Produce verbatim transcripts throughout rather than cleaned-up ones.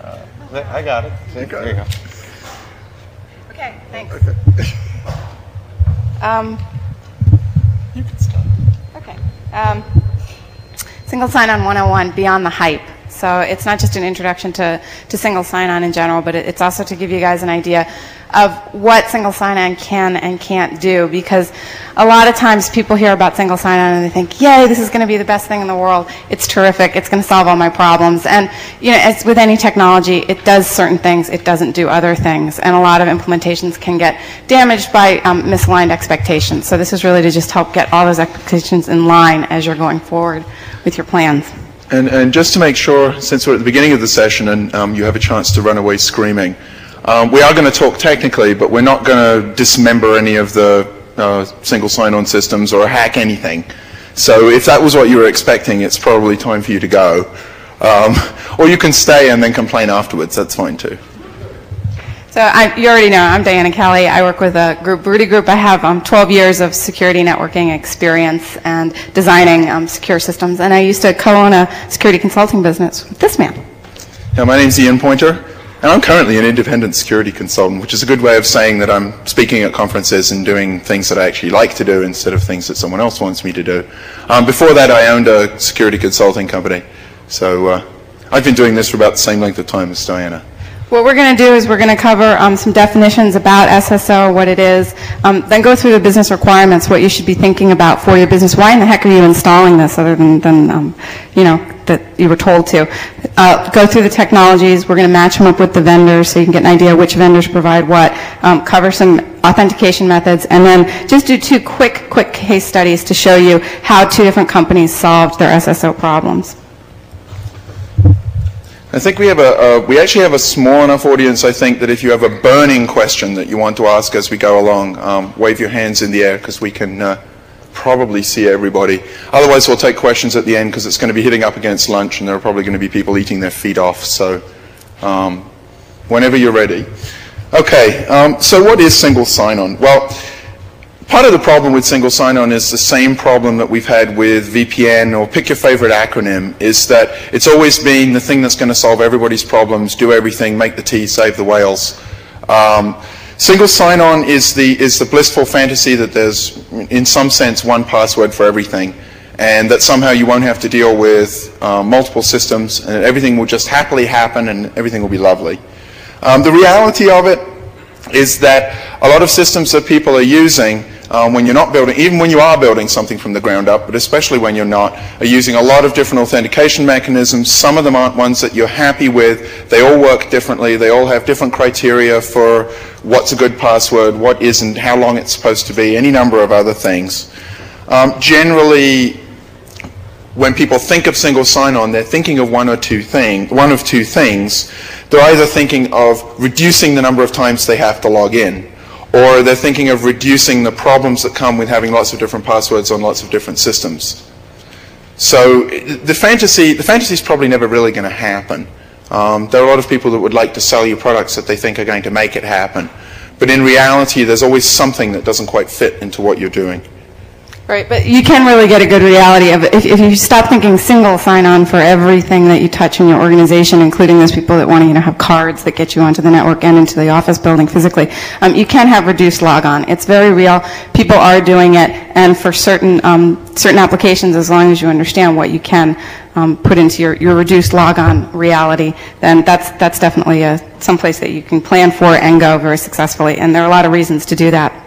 Uh, I got it. Okay. There you go. Okay, thanks. Okay. Um, You can start. okay. Um, Single sign-on one oh one, beyond the hype. So it's not just an introduction to, to single sign-on in general, but it, it's also to give you guys an idea of what single sign-on can and can't do, because a lot of times people hear about single sign-on and they think, yay, this is going to be the best thing in the world. It's terrific. It's going to solve all my problems. And you know, as with any technology, it does certain things. It doesn't do other things. And a lot of implementations can get damaged by um, misaligned expectations. So this is really to just help get all those expectations in line as you're going forward with your plans. And, and just to make sure, since we're at the beginning of the session and um, you have a chance to run away screaming, um, we are going to talk technically, but we're not going to dismember any of the uh, single sign-on systems or hack anything. So if that was what you were expecting, it's probably time for you to go. Um, or you can stay and then complain afterwards. That's fine too. So I, you already know, I'm Diana Kelly. I work with a group, Rudy Group. I have um, twelve years of security networking experience and designing um, secure systems. And I used to co-own a security consulting business with this man. Yeah, my name's Ian Pointer, and I'm currently an independent security consultant, which is a good way of saying that I'm speaking at conferences and doing things that I actually like to do instead of things that someone else wants me to do. Um, before that, I owned a security consulting company. So uh, I've been doing this for about the same length of time as Diana. What we're going to do is we're going to cover um, some definitions about S S O, what it is, um, then go through the business requirements, what you should be thinking about for your business. Why in the heck are you installing this other than, than um, you know, that you were told to? Uh, go through the technologies. We're going to match them up with the vendors so you can get an idea which vendors provide what, um, cover some authentication methods, and then just do two quick, quick case studies to show you how two different companies solved their S S O problems. I think we have a, uh, we actually have a small enough audience, I think, that if you have a burning question that you want to ask as we go along, um, wave your hands in the air because we can uh, probably see everybody. Otherwise, we'll take questions at the end because it's going to be hitting up against lunch and there are probably going to be people eating their feet off. So um, whenever you're ready. Okay, um, so what is single sign-on? Well, part of the problem with single sign-on is the same problem that we've had with V P N or pick your favorite acronym, is that it's always been the thing that's going to solve everybody's problems, do everything, make the tea, save the whales. Um, single sign-on is the, is the blissful fantasy that there's, in some sense, one password for everything, and that somehow you won't have to deal with uh, multiple systems, and everything will just happily happen and everything will be lovely. Um, the reality of it is that a lot of systems that people are using, Um, when you're not building, even when you are building something from the ground up, but especially when you're not, are using a lot of different authentication mechanisms. Some of them aren't ones that you're happy with. They all work differently. They all have different criteria for what's a good password, what isn't, how long it's supposed to be, any number of other things. Um, generally, when people think of single sign-on, they're thinking of one or two things, one of two things. They're either thinking of reducing the number of times they have to log in, or they're thinking of reducing the problems that come with having lots of different passwords on lots of different systems. So the fantasy, the fantasy is probably never really going to happen. Um, there are a lot of people that would like to sell you products that they think are going to make it happen. But in reality, there's always something that doesn't quite fit into what you're doing. Right, but you can really get a good reality of it. If, if you stop thinking single sign-on for everything that you touch in your organization, including those people that want to, you know, have cards that get you onto the network and into the office building physically, um, you can have reduced logon. It's very real. People are doing it, and for certain um, certain applications, as long as you understand what you can um, put into your, your reduced logon reality, then that's that's definitely a someplace that you can plan for and go very successfully. And there are a lot of reasons to do that.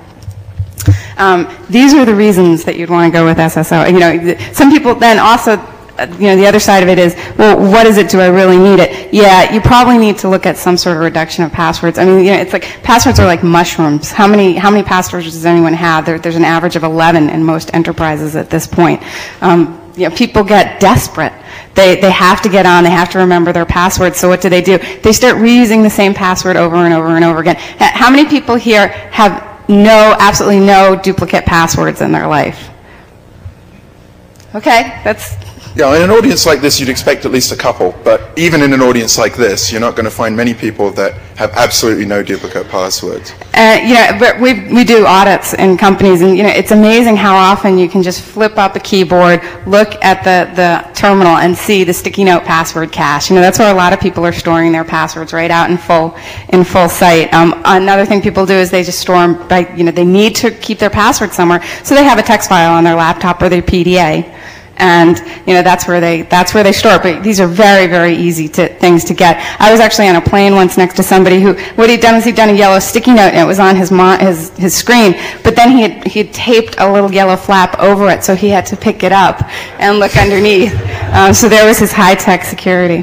Um, these are the reasons that you'd want to go with S S O. You know, some people then also, you know, the other side of it is, well, what is it? Do I really need it? Yeah, you probably need to look at some sort of reduction of passwords. I mean, you know, it's like passwords are like mushrooms. How many how many passwords does anyone have? There, there's an average of eleven in most enterprises at this point. Um, you know, people get desperate. They they have to get on. They have to remember their passwords. So what do they do? They start reusing the same password over and over and over again. How many people here have no, absolutely no duplicate passwords in their life? Okay, that's Yeah, in an audience like this, you'd expect at least a couple, but even in an audience like this, you're not going to find many people that have absolutely no duplicate passwords. Uh, you know, but we we do audits in companies, and you know, it's amazing how often you can just flip up a keyboard, look at the the terminal, and see the sticky note password cache. You know, that's where a lot of people are storing their passwords, right out in full in full sight. Um, another thing people do is they just store them by, you know, they need to keep their password somewhere, so they have a text file on their laptop or their P D A. And you know, that's where they that's where they store it. But these are very, very easy to, things to get. I was actually on a plane once next to somebody who, what he'd done is he'd done a yellow sticky note, and it was on his mo his his screen. But then he had he had taped a little yellow flap over it, so he had to pick it up and look underneath. Um, so there was his high-tech security.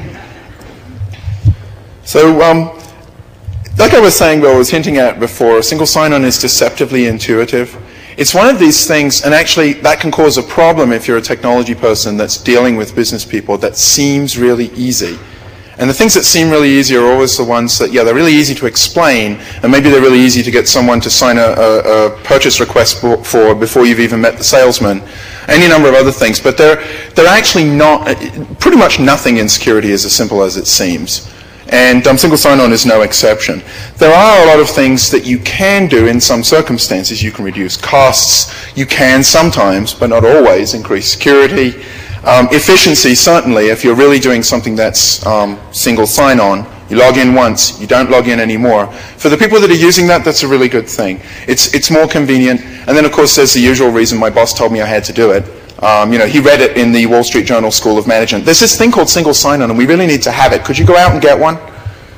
So, um, like I was saying, Bill, I was hinting at before, single sign-on is deceptively intuitive. It's one of these things, and actually that can cause a problem if you're a technology person that's dealing with business people, that seems really easy. And the things that seem really easy are always the ones that, yeah, they're really easy to explain, and maybe they're really easy to get someone to sign a, a, a purchase request for before you've even met the salesman. Any number of other things, but they're, they're actually not, pretty much nothing in security is as simple as it seems. And um, single sign-on is no exception. There are a lot of things that you can do in some circumstances. You can reduce costs. You can sometimes, but not always, increase security. Um, efficiency, certainly, if you're really doing something that's um, single sign-on. You log in once, you don't log in anymore. For the people that are using that, that's a really good thing. It's, it's more convenient. And then, of course, there's the usual reason my boss told me I had to do it. Um, you know, he read it in the Wall Street Journal School of Management. There's this thing called single sign-on, and we really need to have it. Could you go out and get one?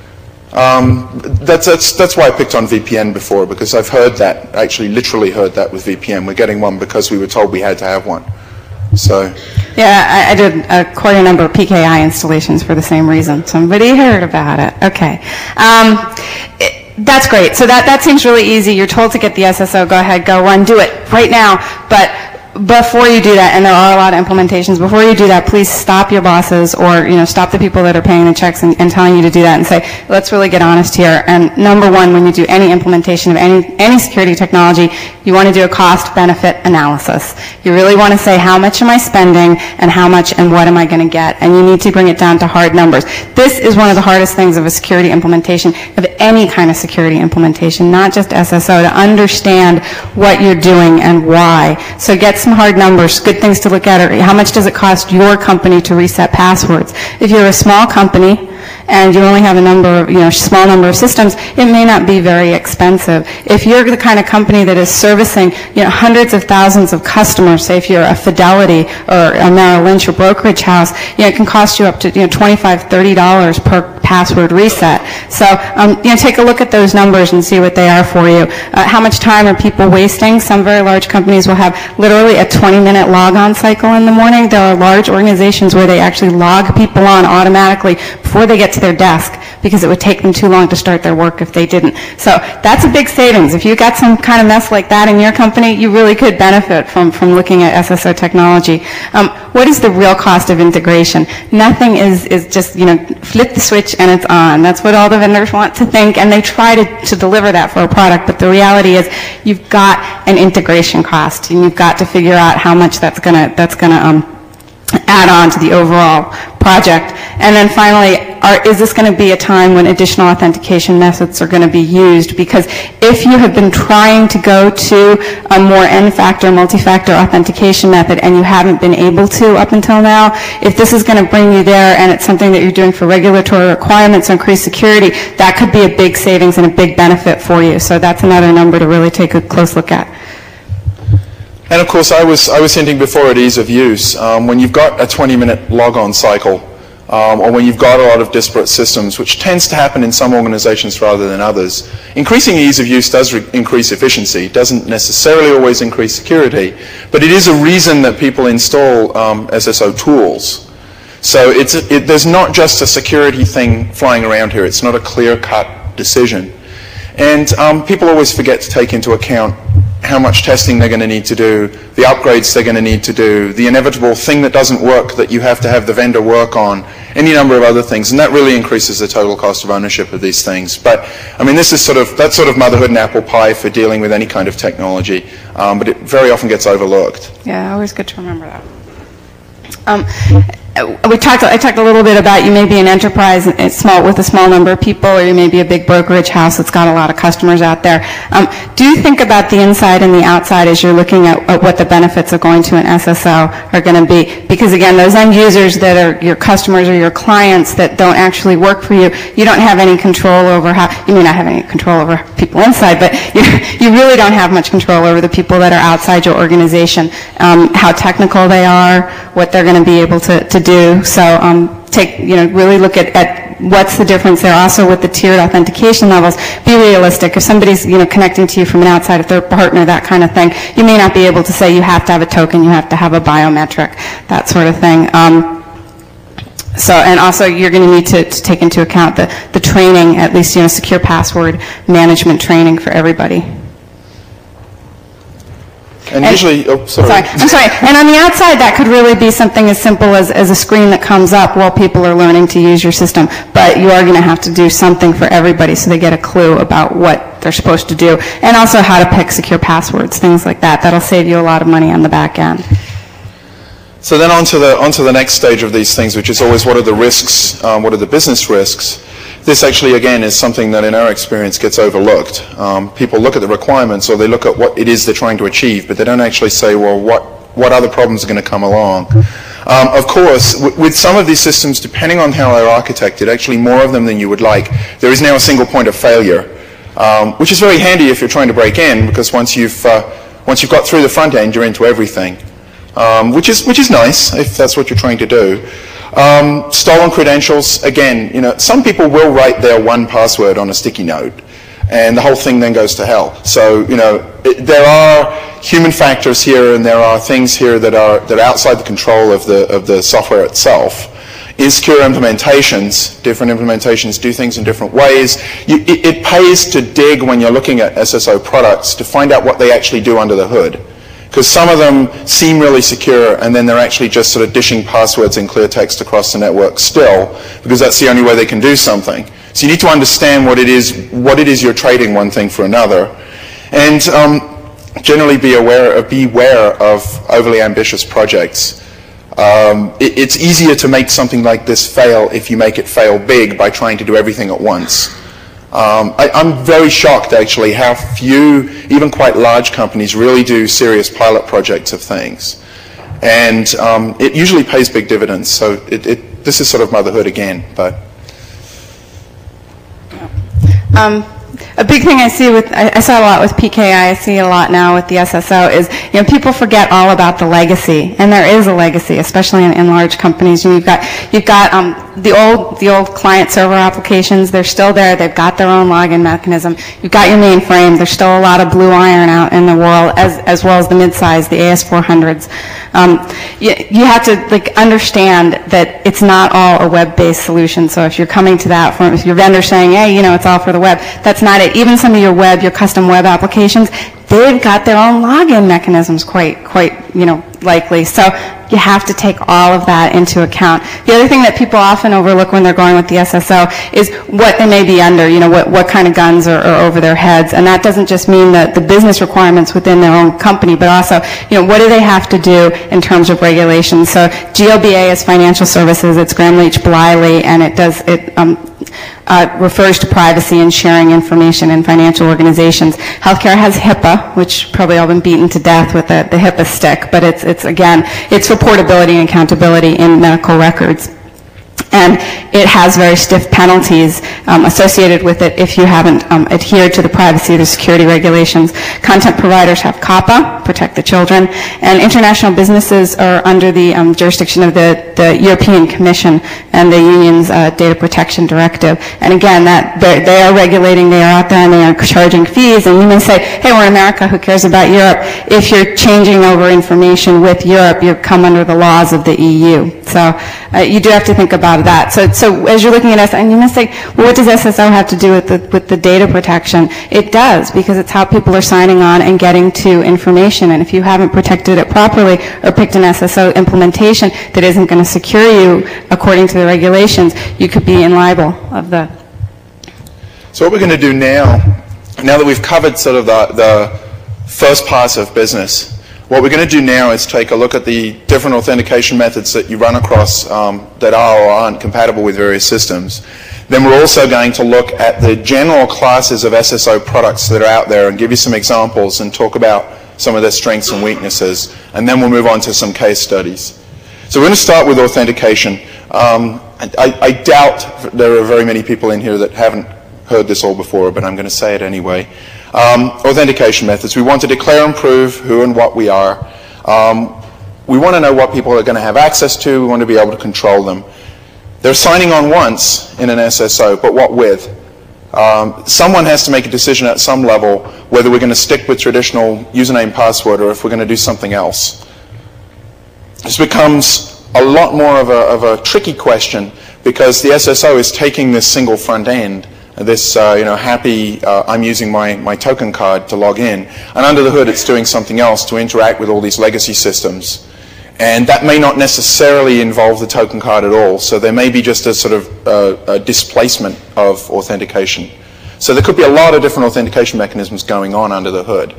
Um, that's, that's, that's why I picked on V P N before, because I've heard that, actually literally heard that with V P N. We're getting one because we were told we had to have one. So. Yeah, I, I did a quite a number of P K I installations for the same reason. Somebody heard about it. Okay. Um, it, that's great. So that, that seems really easy. You're told to get the S S O. Go ahead, go run, do it right now. But before you do that, and there are a lot of implementations, before you do that, please stop your bosses, or you know, stop the people that are paying the checks and, and telling you to do that, and say, let's really get honest here. And number one, when you do any implementation of any, any security technology, you want to do a cost-benefit analysis. You really want to say, how much am I spending, and how much and what am I going to get? And you need to bring it down to hard numbers. This is one of the hardest things of a security implementation, of any kind of security implementation, not just S S O, to understand what you're doing and why. So get some hard numbers, good things to look at are how much does it cost your company to reset passwords. If you're a small company and you only have a number of, you know, small number of systems, it may not be very expensive. If you're the kind of company that is servicing, you know, hundreds of thousands of customers, say if you're a Fidelity or a Merrill Lynch or brokerage house, you know, it can cost you up to, you know, twenty-five, thirty dollars per password reset. So, um, you know, take a look at those numbers and see what they are for you. Uh, how much time are people wasting? Some very large companies will have literally a twenty minute log-on cycle in the morning. There are large organizations where they actually log people on automatically before they get to their desk, because it would take them too long to start their work if they didn't. So that's a big savings. If you got some kind of mess like that in your company, you really could benefit from, from looking at S S O technology. Um, what is the real cost of integration? Nothing is, is just, you know, flip the switch and it's on. That's what all the vendors want to think, and they try to, to deliver that for a product, but the reality is you've got an integration cost, and you've got to figure out how much that's gonna, that's gonna um, add on to the overall project. And then finally, are, is this going to be a time when additional authentication methods are going to be used? Because if you have been trying to go to a more N-factor, multi-factor authentication method and you haven't been able to up until now, if this is going to bring you there and it's something that you're doing for regulatory requirements or increased security, that could be a big savings and a big benefit for you. So that's another number to really take a close look at. And of course, I was, I was hinting before at ease of use. Um, when you've got a twenty minute logon cycle, um, or when you've got a lot of disparate systems, which tends to happen in some organizations rather than others, increasing ease of use does increase efficiency. It doesn't necessarily always increase security, but it is a reason that people install um, S S O tools. So it's, it, there's not just a security thing flying around here. It's not a clear-cut decision. And um, people always forget to take into account how much testing they're going to need to do, the upgrades they're going to need to do, the inevitable thing that doesn't work that you have to have the vendor work on, any number of other things, and that really increases the total cost of ownership of these things. But, I mean, this is sort of, that's sort of motherhood and apple pie for dealing with any kind of technology, um, but it very often gets overlooked. Yeah, always good to remember that. Um, we talked. I talked a little bit about you may be an enterprise it's small with a small number of people, or you may be a big brokerage house that's got a lot of customers out there. Um, do you think about the inside and the outside as you're looking at, at what the benefits of going to an S S O are going to be? Because again, those end users that are your customers or your clients that don't actually work for you, you don't have any control over how. You may not have any control over people inside, but you, you really don't have much control over the people that are outside your organization. Um, how technical they are, what they're going to be able to, to do. So um, take, you know, really look at, at what's the difference there. Also with the tiered authentication levels, be realistic. If somebody's, you know, connecting to you from an outside, if they're a partner, that kind of thing, you may not be able to say you have to have a token, you have to have a biometric, that sort of thing. Um, So, and also you're going to need to, to take into account the, the training, at least, you know, secure password management training for everybody. And, And- usually, oh, sorry. Sorry, I'm sorry. And on the outside, that could really be something as simple as, as a screen that comes up while people are learning to use your system. But you are going to have to do something for everybody so they get a clue about what they're supposed to do. And also how to pick secure passwords, things like that. That'll save you a lot of money on the back end. So then on to the, on to the next stage of these things, which is always what are the risks, um, what are the business risks. This actually, again, is something that in our experience gets overlooked. Um, people look at the requirements or they look at what it is they're trying to achieve, but they don't actually say, well, what, what other problems are going to come along? Um, of course, w with some of these systems, depending on how they're architected, actually more of them than you would like, there is now a single point of failure, um, which is very handy if you're trying to break in, because once you've, uh, once you've got through the front end, you're into everything. Um, which is which is nice if that's what you're trying to do. Um, stolen credentials, again, you know, some people will write their one password on a sticky note, and the whole thing then goes to hell. So, you know, it, there are human factors here, and there are things here that are that are outside the control of the of the software itself. Insecure implementations, different implementations do things in different ways. You, it, it pays to dig when you're looking at S S O products to find out what they actually do under the hood. Because some of them seem really secure, and then they're actually just sort of dishing passwords in clear text across the network still, because that's the only way they can do something. So you need to understand what it is, what it is you're trading one thing for another, and um, generally be aware of, beware of overly ambitious projects. Um, it, it's easier to make something like this fail if you make it fail big by trying to do everything at once. Um, I, I'm very shocked, actually, how few, even quite large companies, really do serious pilot projects of things. And um, it usually pays big dividends. So it, it, this is sort of motherhood again. But Um, a big thing I see with, I, I saw a lot with P K I, I see it a lot now with the S S O, is, you know, people forget all about the legacy, and there is a legacy, especially in, in large companies. And you've got, you've got um, the old, the old client server applications. They're still there. They've got their own login mechanism. You've got your mainframe. There's still a lot of blue iron out in the world, as as well as the mid-size, the A S four hundreds. Um, you, you have to like understand that it's not all a web-based solution. So if you're coming to that from, if your vendor's saying, hey, you know, it's all for the web, that's not it. Even some of your web, your custom web applications, they've got their own login mechanisms quite, quite, you know, likely. So you have to take all of that into account. The other thing that people often overlook when they're going with the S S O is what they may be under, you know, what, what kind of guns are, are over their heads. And that doesn't just mean the, the business requirements within their own company, but also, you know, what do they have to do in terms of regulations? So G L B A is financial services, it's Graham Leach Bliley, and it does, it, um, Uh, refers to privacy and sharing information in financial organizations. Healthcare has HIPAA, which probably all been beaten to death with the, the HIPAA stick, but it's, it's again, it's for portability and accountability in medical records. And it has very stiff penalties um, associated with it if you haven't um, adhered to the privacy or the security regulations. Content providers have COPPA, protect the children, and international businesses are under the um, jurisdiction of the, the European Commission and the Union's uh, Data Protection Directive. And again, that they are regulating, they are out there, and they are charging fees. And you may say, hey, we're in America, who cares about Europe? If you're changing over information with Europe, you come under the laws of the E U. So uh, you do have to think about that. So, so as you're looking at us, and you must say, well, what does S S O have to do with the, with the data protection? It does, because it's how people are signing on and getting to information. And if you haven't protected it properly or picked an S S O implementation that isn't going to secure you according to the regulations, you could be in liable of the. So what we're going to do now, now that we've covered sort of the, the first parts of business, What we're going to do now is take a look at the different authentication methods that you run across um, that are or aren't compatible with various systems. Then we're also going to look at the general classes of S S O products that are out there and give you some examples and talk about some of their strengths and weaknesses. And then we'll move on to some case studies. So we're going to start with authentication. Um, I, I doubt there are very many people in here that haven't heard this all before, but I'm going to say it anyway. Um, authentication methods. We want to declare and prove who and what we are. Um, we want to know what people are going to have access to. We want to be able to control them. They're signing on once in an S S O, but what with? Um, someone has to make a decision at some level whether we're going to stick with traditional username and password or if we're going to do something else. This becomes a lot more of a, of a tricky question because the S S O is taking this single front end, this uh, you know, happy, uh, I'm using my, my token card to log in, and under the hood it's doing something else to interact with all these legacy systems. And that may not necessarily involve the token card at all, so there may be just a sort of uh, a displacement of authentication. So there could be a lot of different authentication mechanisms going on under the hood.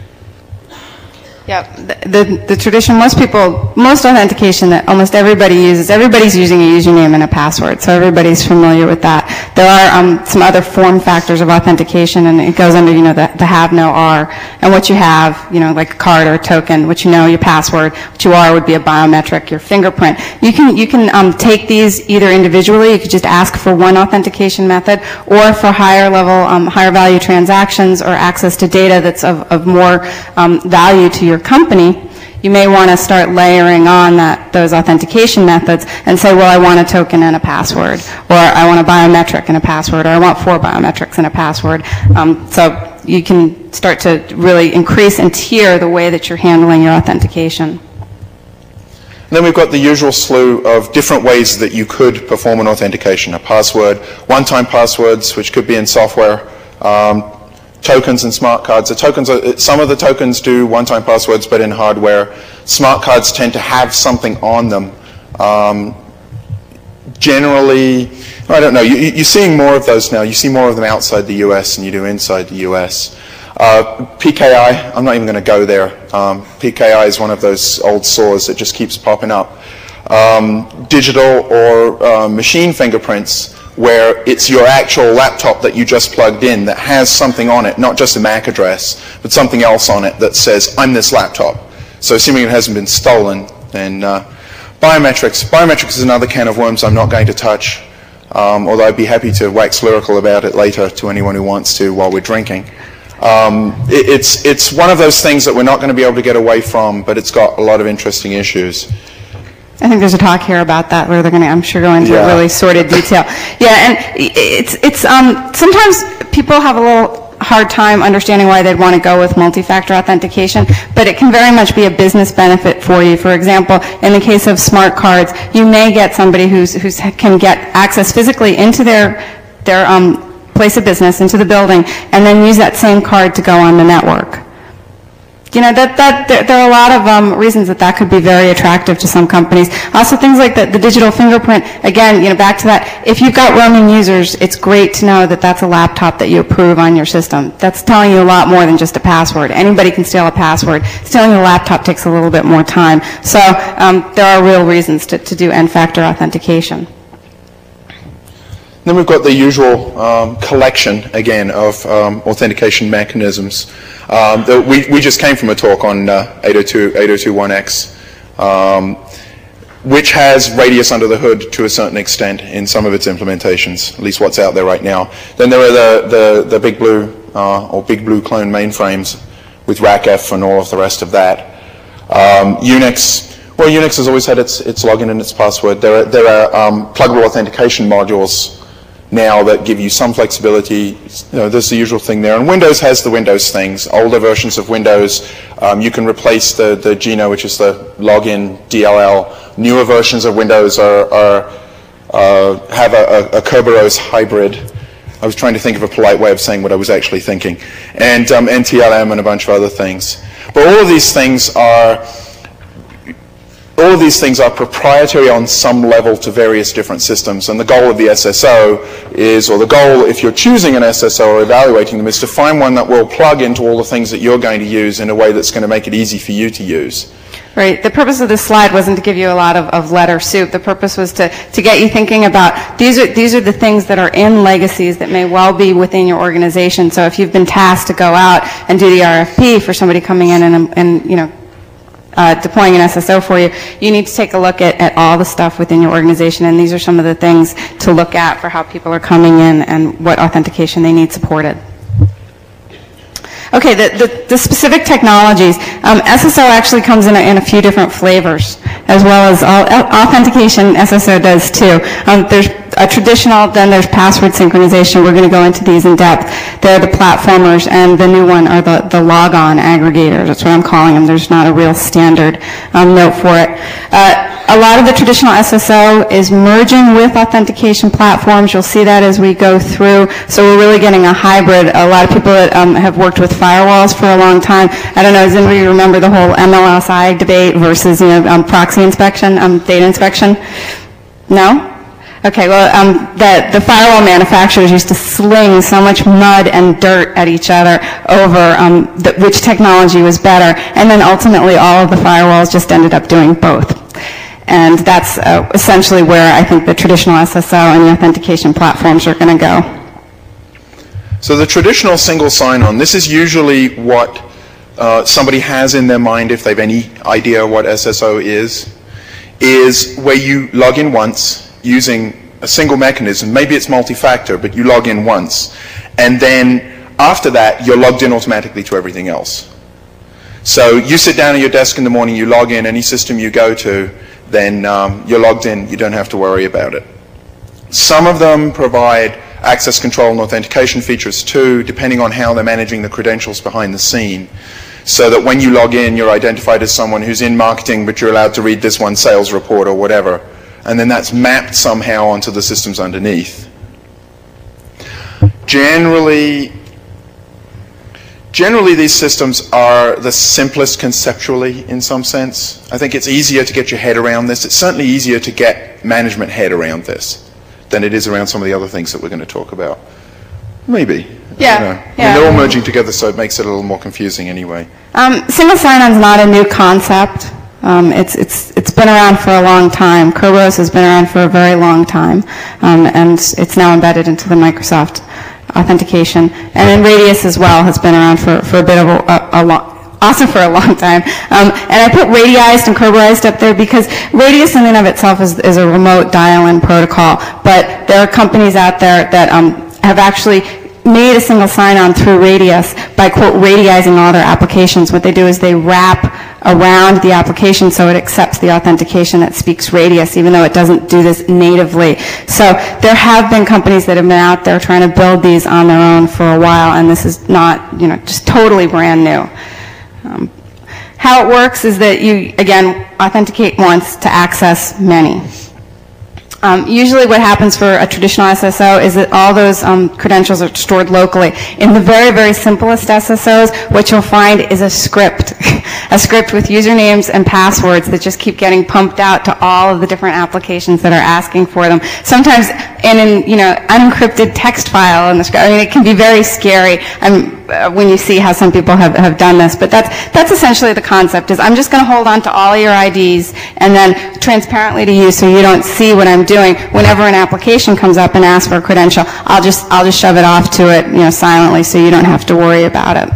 Yeah, the, the, the tradition, most people, most authentication that almost everybody uses, everybody's using a username and a password, so everybody's familiar with that. There are um, some other form factors of authentication, and it goes under, you know, the, the have, no, are, and what you have, you know, like a card or a token, what you know, your password, what you are would be a biometric, your fingerprint. You can, you can um, take these either individually, you could just ask for one authentication method, or for higher level, um, higher value transactions or access to data that's of, of more um, value to your company, you may want to start layering on that, those authentication methods and say, well, I want a token and a password, or I want a biometric and a password, or I want four biometrics and a password. Um, so you can start to really increase and tier the way that you're handling your authentication. And then we've got the usual slew of different ways that you could perform an authentication. A password, one-time passwords, which could be in software, um, tokens and smart cards. The tokens are, some of the tokens do one-time passwords, but in hardware. Smart cards tend to have something on them. Um, generally, I don't know, you, you're seeing more of those now. You see more of them outside the U S than you do inside the U S. Uh, P K I, I'm not even going to go there. Um, P K I is one of those old sores that just keeps popping up. Um, digital or uh, machine fingerprints, where it's your actual laptop that you just plugged in that has something on it, not just a M A C address, but something else on it that says, I'm this laptop. So assuming it hasn't been stolen, then uh, biometrics. Biometrics is another can of worms I'm not going to touch, um, although I'd be happy to wax lyrical about it later to anyone who wants to while we're drinking. Um, it, it's, it's one of those things that we're not going to be able to get away from, but it's got a lot of interesting issues. I think there's a talk here about that where they're going to, I'm sure, go into Yeah. really sorted detail. Yeah, and it's, it's um, sometimes people have a little hard time understanding why they'd want to go with multi-factor authentication, but it can very much be a business benefit for you. For example, in the case of smart cards, you may get somebody who's, who's can get access physically into their, their um, place of business, into the building, and then use that same card to go on the network. You know, that, that, there, there are a lot of um, reasons that that could be very attractive to some companies. Also, things like the, the digital fingerprint, again, you know, back to that, if you've got roaming users, it's great to know that that's a laptop that you approve on your system. That's telling you a lot more than just a password. Anybody can steal a password. Stealing a laptop takes a little bit more time. So um, there are real reasons to, to do N-factor authentication. Then we've got the usual um, collection, again, of um, authentication mechanisms. Um, the, we, we just came from a talk on uh, eight oh two, eight oh two one X, um, which has radius under the hood to a certain extent in some of its implementations, at least what's out there right now. Then there are the, the, the Big Blue uh, or Big Blue clone mainframes with RACF and all of the rest of that. Um, Unix, well, Unix has always had its, its login and its password. There are, there are um, pluggable authentication modules now that give you some flexibility. You know, there's the usual thing there. And Windows has the Windows things. Older versions of Windows, um, you can replace the, the Gino, which is the login D L L. Newer versions of Windows are, are, uh, have a, a, a Kerberos hybrid. I was trying to think of a polite way of saying what I was actually thinking. And um, N T L M and a bunch of other things. But all of these things are all of these things are proprietary on some level to various different systems, and the goal of the S S O is, or the goal if you're choosing an S S O or evaluating them, is to find one that will plug into all the things that you're going to use in a way that's going to make it easy for you to use. Right. The purpose of this slide wasn't to give you a lot of, of letter soup. The purpose was to, to get you thinking about these are these are the things that are in legacies that may well be within your organization. So if you've been tasked to go out and do the R F P for somebody coming in and, and you know, uh, deploying an S S O for you, you need to take a look at, at all the stuff within your organization, and these are some of the things to look at for how people are coming in and what authentication they need supported. Okay, the, the, the specific technologies. Um, S S O actually comes in a, in a few different flavors, as well as all, authentication S S O does too. Um, there's a traditional, then there's password synchronization. We're going to go into these in depth. They're the platformers, and the new one are the, the logon aggregators. That's what I'm calling them. There's not a real standard um, note for it. Uh, a lot of the traditional S S O is merging with authentication platforms. You'll see that as we go through. So we're really getting a hybrid. A lot of people that um, have worked with firewalls for a long time. I don't know, does anybody remember the whole M L S I debate versus, you know, um, proxy inspection, um, data inspection? No? Okay, well, um, the, the firewall manufacturers used to sling so much mud and dirt at each other over um, the, which technology was better, and then ultimately all of the firewalls just ended up doing both. And that's uh, essentially where I think the traditional S S O and the authentication platforms are going to go. So the traditional single sign-on, this is usually what uh, somebody has in their mind if they've any idea what S S O is, is where you log in once using a single mechanism. Maybe it's multi-factor, but you log in once. And then after that, you're logged in automatically to everything else. So you sit down at your desk in the morning, you log in, any system you go to, then um, you're logged in, you don't have to worry about it. Some of them provide access control and authentication features too, depending on how they're managing the credentials behind the scene, so that when you log in, you're identified as someone who's in marketing, but you're allowed to read this one sales report or whatever. And then that's mapped somehow onto the systems underneath. Generally, generally these systems are the simplest conceptually in some sense. I think it's easier to get your head around this. It's certainly easier to get management head around this than it is around some of the other things that we're going to talk about. Maybe. Yeah. I don't know. yeah. I mean, they're all merging together, so it makes it a little more confusing anyway. Um, single sign-on is not a new concept. Um, it's, it's, it's been around for a long time. Kerberos has been around for a very long time, um, and it's now embedded into the Microsoft authentication. And then Radius as well has been around for, for a bit of a, a, a long, also for a long time. Um, and I put Radiized and Kerberized up there because Radius in and of itself is, is a remote dial-in protocol, but there are companies out there that um, have actually made a single sign-on through Radius by, quote, radiizing all their applications. What they do is they wrap around the application so it accepts the authentication that speaks Radius, even though it doesn't do this natively. So there have been companies that have been out there trying to build these on their own for a while, and this is not, you know, just totally brand new. Um, how it works is that you, again, authenticate once to access many. Um, usually what happens for a traditional S S O is that all those um, credentials are stored locally. In the very, very simplest S S Os, what you'll find is a script, a script with usernames and passwords that just keep getting pumped out to all of the different applications that are asking for them. Sometimes in an you know, unencrypted text file in the script. I mean, it can be very scary um, uh, when you see how some people have, have done this, but that's, that's essentially the concept, is I'm just going to hold on to all of your I Ds and then transparently to you so you don't see what I'm doing. Whenever an application comes up and asks for a credential, I'll just I'll just shove it off to it, you know, silently, so you don't have to worry about it.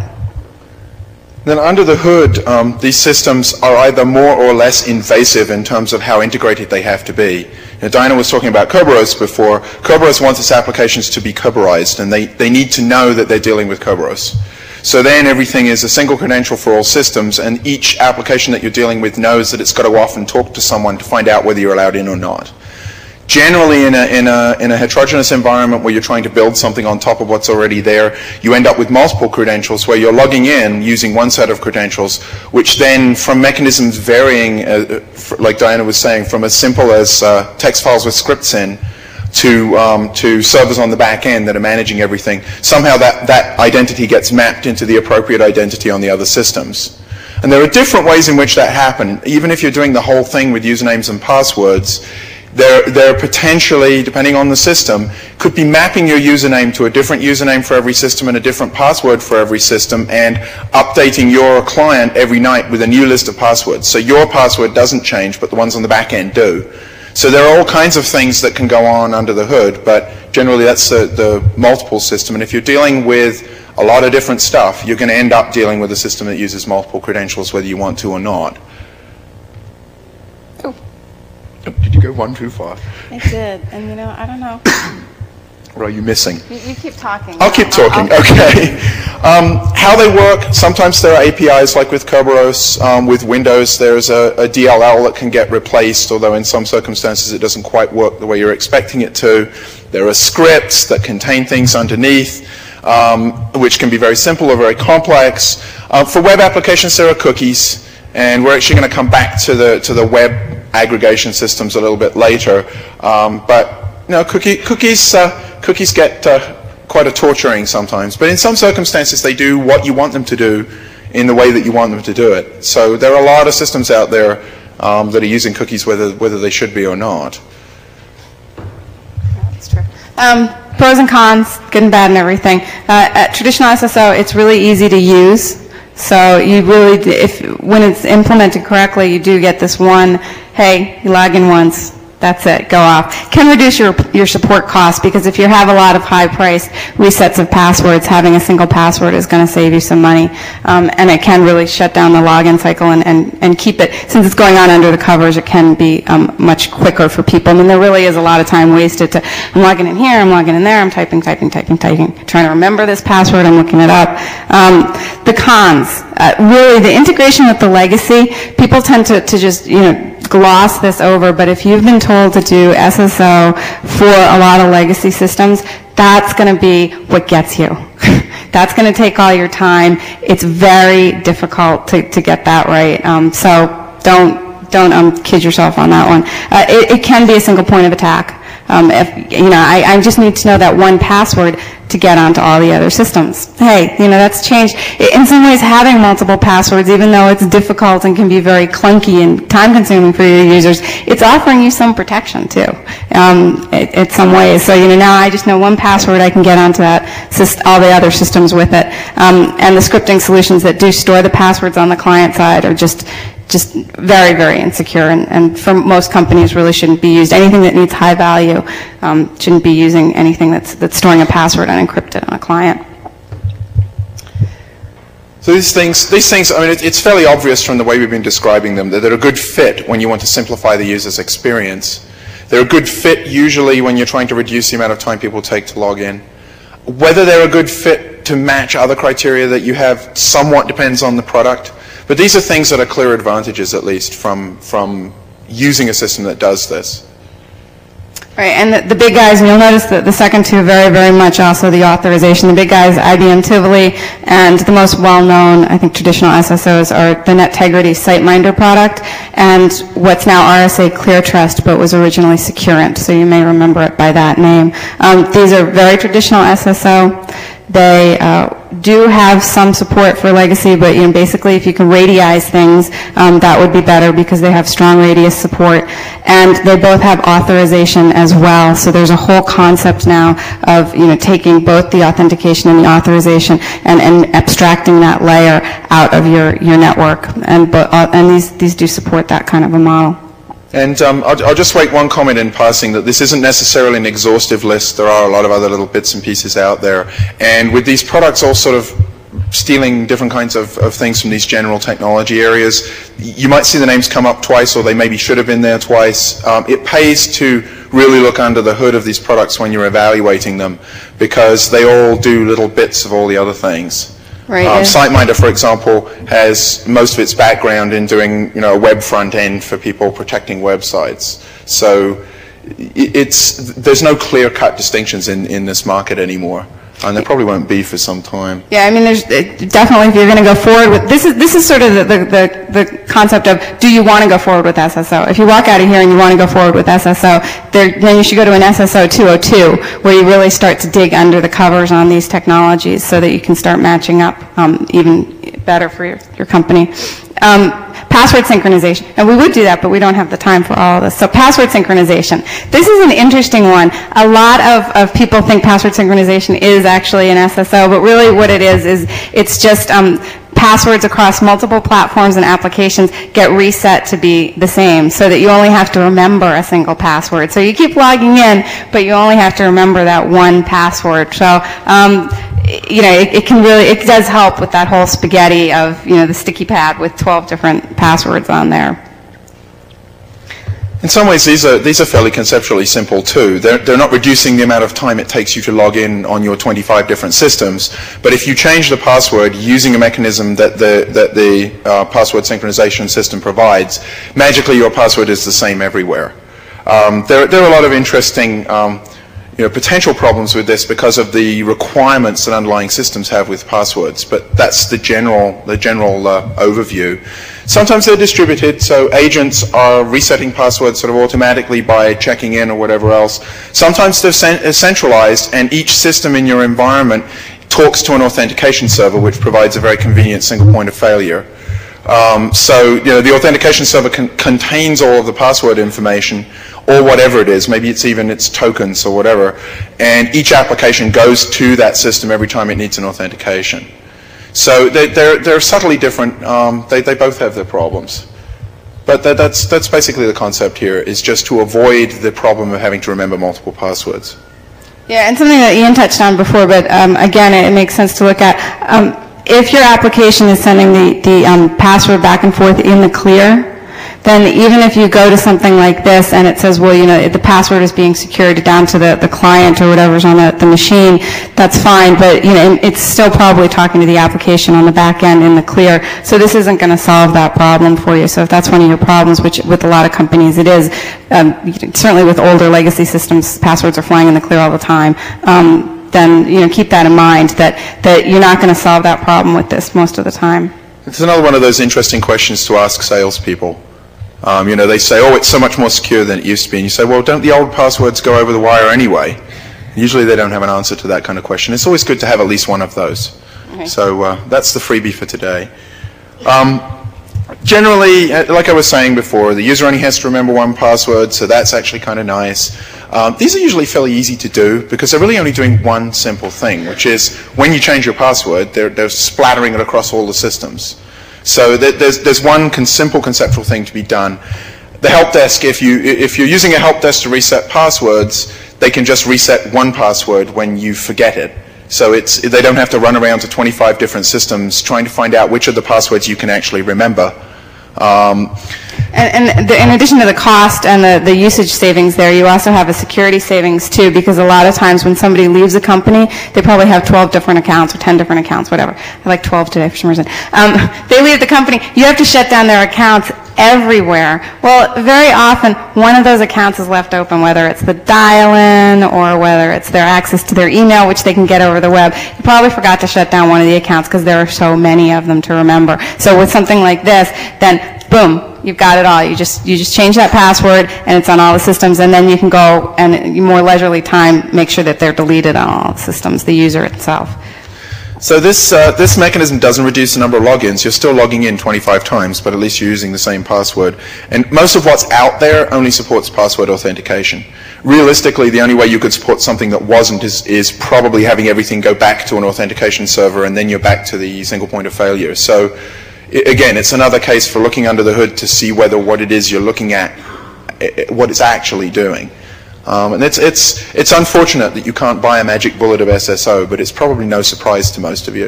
Then under the hood, um, these systems are either more or less invasive in terms of how integrated they have to be. You know, Diana was talking about Kerberos before. Kerberos wants its applications to be Kerberized, and they, they need to know that they're dealing with Kerberos. So then everything is a single credential for all systems, and each application that you're dealing with knows that it's got to often talk to someone to find out whether you're allowed in or not. Generally, in a, in, a, in a heterogeneous environment where you're trying to build something on top of what's already there, you end up with multiple credentials where you're logging in using one set of credentials, which then, from mechanisms varying, uh, like Diana was saying, from as simple as uh, text files with scripts in, to, um, to servers on the back end that are managing everything, somehow that, that identity gets mapped into the appropriate identity on the other systems. And there are different ways in which that happens. Even if you're doing the whole thing with usernames and passwords, there, there potentially, depending on the system, could be mapping your username to a different username for every system and a different password for every system, and updating your client every night with a new list of passwords. So your password doesn't change, but the ones on the back end do. So there are all kinds of things that can go on under the hood, but generally that's the, the multiple system. And if you're dealing with a lot of different stuff, you're going to end up dealing with a system that uses multiple credentials whether you want to or not. Oh. Did you go one too far? I did, and you know, I don't know. What are you missing? You, you keep talking. I'll keep talking, I'll, I'll okay. Um, how they work, sometimes there are A P Is like with Kerberos. Um, with Windows, there's a, a D L L that can get replaced, although in some circumstances it doesn't quite work the way you're expecting it to. There are scripts that contain things underneath, um, which can be very simple or very complex. Uh, for web applications, there are cookies, and we're actually going to come back to the, to the web aggregation systems a little bit later. Um, but you know, cookie, cookies, uh, cookies get uh, quite a torturing sometimes, but in some circumstances they do what you want them to do in the way that you want them to do it. So there are a lot of systems out there um, that are using cookies whether, whether they should be or not. That's true. Um, pros and cons, good and bad and everything. Uh, at traditional S S O, it's really easy to use. So you really, if when it's implemented correctly, you do get this one, hey, you log in once, that's it, go off. Can reduce your, your support costs, because if you have a lot of high-priced resets of passwords, having a single password is going to save you some money. Um, and it can really shut down the login cycle and, and, and keep it, since it's going on under the covers, it can be um, much quicker for people. I mean, there really is a lot of time wasted to, I'm logging in here, I'm logging in there, I'm typing, typing, typing, typing, trying to remember this password, I'm looking it up. Um, the cons, uh, really, the integration with the legacy, people tend to, to just, you know, gloss this over, but if you've been told to do S S O for a lot of legacy systems, that's going to be what gets you. That's going to take all your time. It's very difficult to, to get that right. Um, so don't don't um, kid yourself on that one. Uh, it, it can be a single point of attack. Um, if, you know, I, I just need to know that one password to get onto all the other systems. Hey, you know, that's changed. In some ways, having multiple passwords, even though it's difficult and can be very clunky and time-consuming for your users, it's offering you some protection, too, um, in, in some ways. So, you know, now I just know one password, I can get onto that, all the other systems with it. Um, and the scripting solutions that do store the passwords on the client side are just just very, very insecure, and, and for most companies really shouldn't be used. Anything that needs high value um, shouldn't be using anything that's, that's storing a password unencrypted on a client. So these things, these things, I mean, it, it's fairly obvious from the way we've been describing them that they're a good fit when you want to simplify the user's experience. They're a good fit usually when you're trying to reduce the amount of time people take to log in. Whether they're a good fit to match other criteria that you have somewhat depends on the product. But these are things that are clear advantages, at least, from, from using a system that does this. Right, and the, the big guys, and you'll notice that the second two very, very much also the authorization. The big guys, I B M Tivoli, and the most well-known, I think, traditional S S Os are the NetTegrity SiteMinder product, and what's now R S A ClearTrust, but was originally Securant, so you may remember it by that name. Um, these are very traditional S S O. They uh, do have some support for legacy, but you know, basically if you can radialize things, um, that would be better because they have strong radius support. And they both have authorization as well. So there's a whole concept now of you know, taking both the authentication and the authorization and, and abstracting that layer out of your, your network. And, uh, and these, these do support that kind of a model. And um, I'll, I'll just make one comment in passing that this isn't necessarily an exhaustive list. There are a lot of other little bits and pieces out there. And with these products all sort of stealing different kinds of, of things from these general technology areas, you might see the names come up twice, or they maybe should have been there twice. Um, it pays to really look under the hood of these products when you're evaluating them, because they all do little bits of all the other things. Right. Um, SiteMinder, for example, has most of its background in doing, you know, a web front end for people protecting websites. So it's, there's no clear-cut distinctions in, in this market anymore. And there probably won't be for some time. Yeah, I mean, there's definitely, if you're going to go forward with, this is this is sort of the, the, the, the concept of, do you want to go forward with S S O? If you walk out of here and you want to go forward with S S O, there, then you should go to an S S O two oh two, where you really start to dig under the covers on these technologies so that you can start matching up um, even better for your, your company. Um, password synchronization. And we would do that, but we don't have the time for all of this. So password synchronization. This is an interesting one. A lot of, of people think password synchronization is actually an S S O, but really what it is, is it's just um, passwords across multiple platforms and applications get reset to be the same, so that you only have to remember a single password. So you keep logging in, but you only have to remember that one password. So, um, you know, it, it can really, it does help with that whole spaghetti of, you know, the sticky pad with twelve different passwords on there. In some ways, these are, these are fairly conceptually simple too. They're, they're not reducing the amount of time it takes you to log in on your twenty-five different systems. But if you change the password using a mechanism that the, that the uh, password synchronization system provides, magically your password is the same everywhere. Um, there, there are a lot of interesting um, you know, potential problems with this because of the requirements that underlying systems have with passwords, but that's the general, the general uh, overview. Sometimes they're distributed, so agents are resetting passwords sort of automatically by checking in or whatever else. Sometimes they're centralized, and each system in your environment talks to an authentication server, which provides a very convenient single point of failure. Um, so, you know, the authentication server con contains all of the password information, or whatever it is, maybe it's even its tokens or whatever, and each application goes to that system every time it needs an authentication. So they, they're, they're subtly different. Um, they, they both have their problems. But that, that's, that's basically the concept here, is just to avoid the problem of having to remember multiple passwords. Yeah, and something that Ian touched on before, but um, again, it, it makes sense to look at. Um, if your application is sending the, the um, password back and forth in the clear, then even if you go to something like this and it says, well, you know, the password is being secured down to the, the client or whatever's on the, the machine, that's fine, but, you know, it's still probably talking to the application on the back end in the clear. So this isn't going to solve that problem for you. So if that's one of your problems, which with a lot of companies it is, um, certainly with older legacy systems, passwords are flying in the clear all the time. Um, then, you know, keep that in mind, that, that you're not going to solve that problem with this most of the time. It's another one of those interesting questions to ask salespeople. Um, you know, they say, oh, it's so much more secure than it used to be. And you say, well, don't the old passwords go over the wire anyway? Usually they don't have an answer to that kind of question. It's always good to have at least one of those. Okay. So uh, that's the freebie for today. Um, generally, like I was saying before, the user only has to remember one password, so that's actually kind of nice. Um, these are usually fairly easy to do because they're really only doing one simple thing, which is when you change your password, they're, they're splattering it across all the systems. So there's, there's one con simple conceptual thing to be done. The help desk, if, you, if you're using a help desk to reset passwords, they can just reset one password when you forget it. So it's, they don't have to run around to twenty-five different systems trying to find out which of the passwords you can actually remember. Um, And, and the, in addition to the cost and the, the usage savings there, you also have a security savings too, because a lot of times when somebody leaves a company, they probably have twelve different accounts or ten different accounts, whatever. I like twelve today for some reason. Um, they leave the company, you have to shut down their accounts everywhere. Well, very often, one of those accounts is left open, whether it's the dial-in or whether it's their access to their email, which they can get over the web. You probably forgot to shut down one of the accounts because there are so many of them to remember. So with something like this, then boom, you've got it all. You just, you just change that password and it's on all the systems, and then you can go and in more leisurely time make sure that they're deleted on all the systems, the user itself. So this, uh, this mechanism doesn't reduce the number of logins. You're still logging in twenty-five times, but at least you're using the same password. And most of what's out there only supports password authentication. Realistically, the only way you could support something that wasn't is, is probably having everything go back to an authentication server, and then you're back to the single point of failure. So again, it's another case for looking under the hood to see whether what it is you're looking at, what it's actually doing. Um, and it's, it's, it's unfortunate that you can't buy a magic bullet of S S O, but it's probably no surprise to most of you.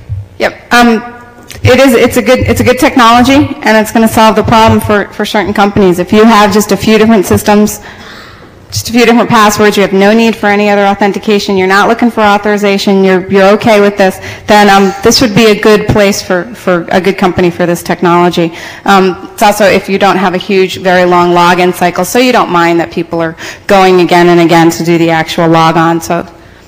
Yep. Um, it is, it's, a good, it's a good technology, and it's going to solve the problem for, for certain companies. If you have just a few different systems, just a few different passwords, you have no need for any other authentication, you're not looking for authorization, you're, you're okay with this, then um, this would be a good place for, for a good company for this technology. Um, it's also if you don't have a huge, very long login cycle, so you don't mind that people are going again and again to do the actual logon. So.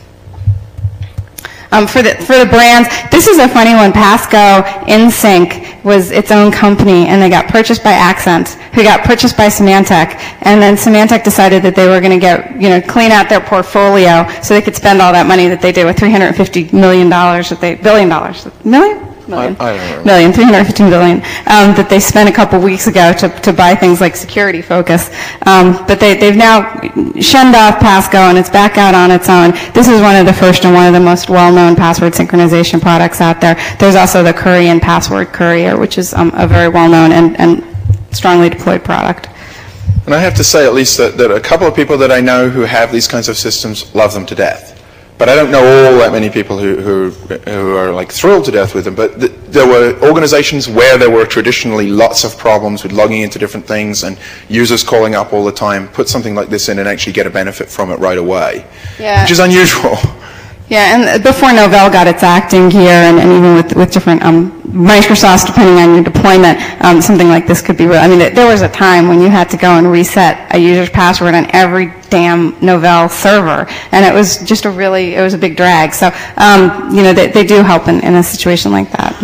Um, for, the, for the brands, this is a funny one. Passco InSync was its own company, and they got purchased by Accent, who got purchased by Symantec, and then Symantec decided that they were going to get, you know, clean out their portfolio so they could spend all that money that they did with three hundred fifty million dollars that they, billion dollars, million? million, I, I don't know. million, three hundred fifteen billion, um, that they spent a couple weeks ago to, to buy things like Security Focus. Um, but they, they've now shunned off Passgo, and it's back out on its own. This is one of the first and one of the most well-known password synchronization products out there. There's also the Kurian Password Courier, which is um, a very well-known and, and strongly deployed product. And I have to say, at least, that, that a couple of people that I know who have these kinds of systems love them to death. But I don't know all that many people who, who, who are like thrilled to death with them. But th there were organizations where there were traditionally lots of problems with logging into different things and users calling up all the time. Put something like this in and actually get a benefit from it right away, Yeah. which is unusual. Yeah, and before Novell got its act in gear, and, and even with, with different um, Microsofts, depending on your deployment, um, something like this could be real. I mean, there was a time when you had to go and reset a user's password on every damn Novell server, and it was just a really, it was a big drag. So, um, you know, they, they do help in, in a situation like that.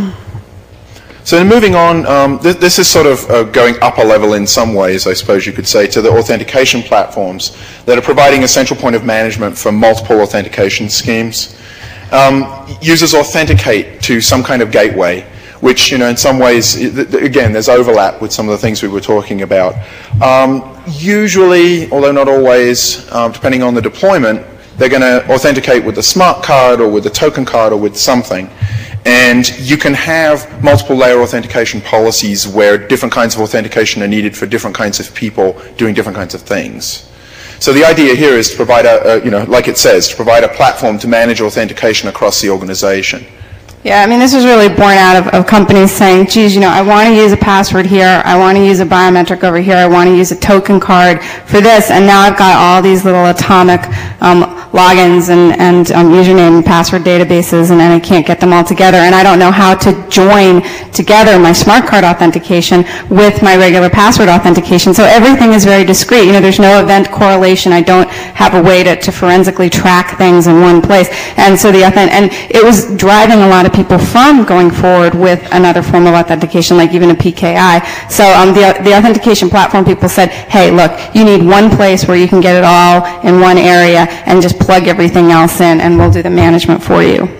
So moving on, um, th this is sort of uh, going up a level in some ways, I suppose you could say, to the authentication platforms that are providing a central point of management for multiple authentication schemes. Um, users authenticate to some kind of gateway, which, you know, in some ways, again, there's overlap with some of the things we were talking about. Um, usually, although not always, um, depending on the deployment, they're going to authenticate with a smart card or with a token card or with something. And you can have multiple layer authentication policies where different kinds of authentication are needed for different kinds of people doing different kinds of things. So the idea here is to provide a, a you know, like it says, to provide a platform to manage authentication across the organization. Yeah, I mean, this was really born out of, of companies saying, geez, you know, I want to use a password here, I want to use a biometric over here, I want to use a token card for this, and now I've got all these little atomic um, logins and, and um, username and password databases, and then I can't get them all together, and I don't know how to join together my smart card authentication with my regular password authentication. So everything is very discrete. You know, there's no event correlation. I don't have a way to, to forensically track things in one place. And so the authentic, and it was driving a lot of people from going forward with another form of authentication, like even a P K I. So um, the, the authentication platform people said, hey, look, you need one place where you can get it all in one area and just plug everything else in, and we'll do the management for you.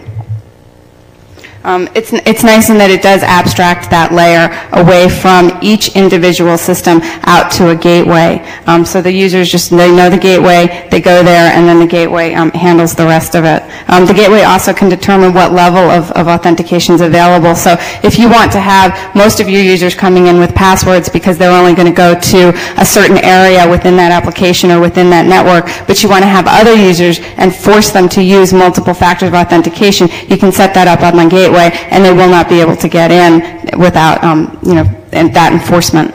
Um, it's, it's nice in that it does abstract that layer away from each individual system out to a gateway. Um, so the users just, they know the gateway, they go there, and then the gateway um, handles the rest of it. Um, the gateway also can determine what level of, of authentication is available. So if you want to have most of your users coming in with passwords because they're only going to go to a certain area within that application or within that network, but you want to have other users and force them to use multiple factors of authentication, you can set that up on the gateway, and they will not be able to get in without, um, you know, that enforcement.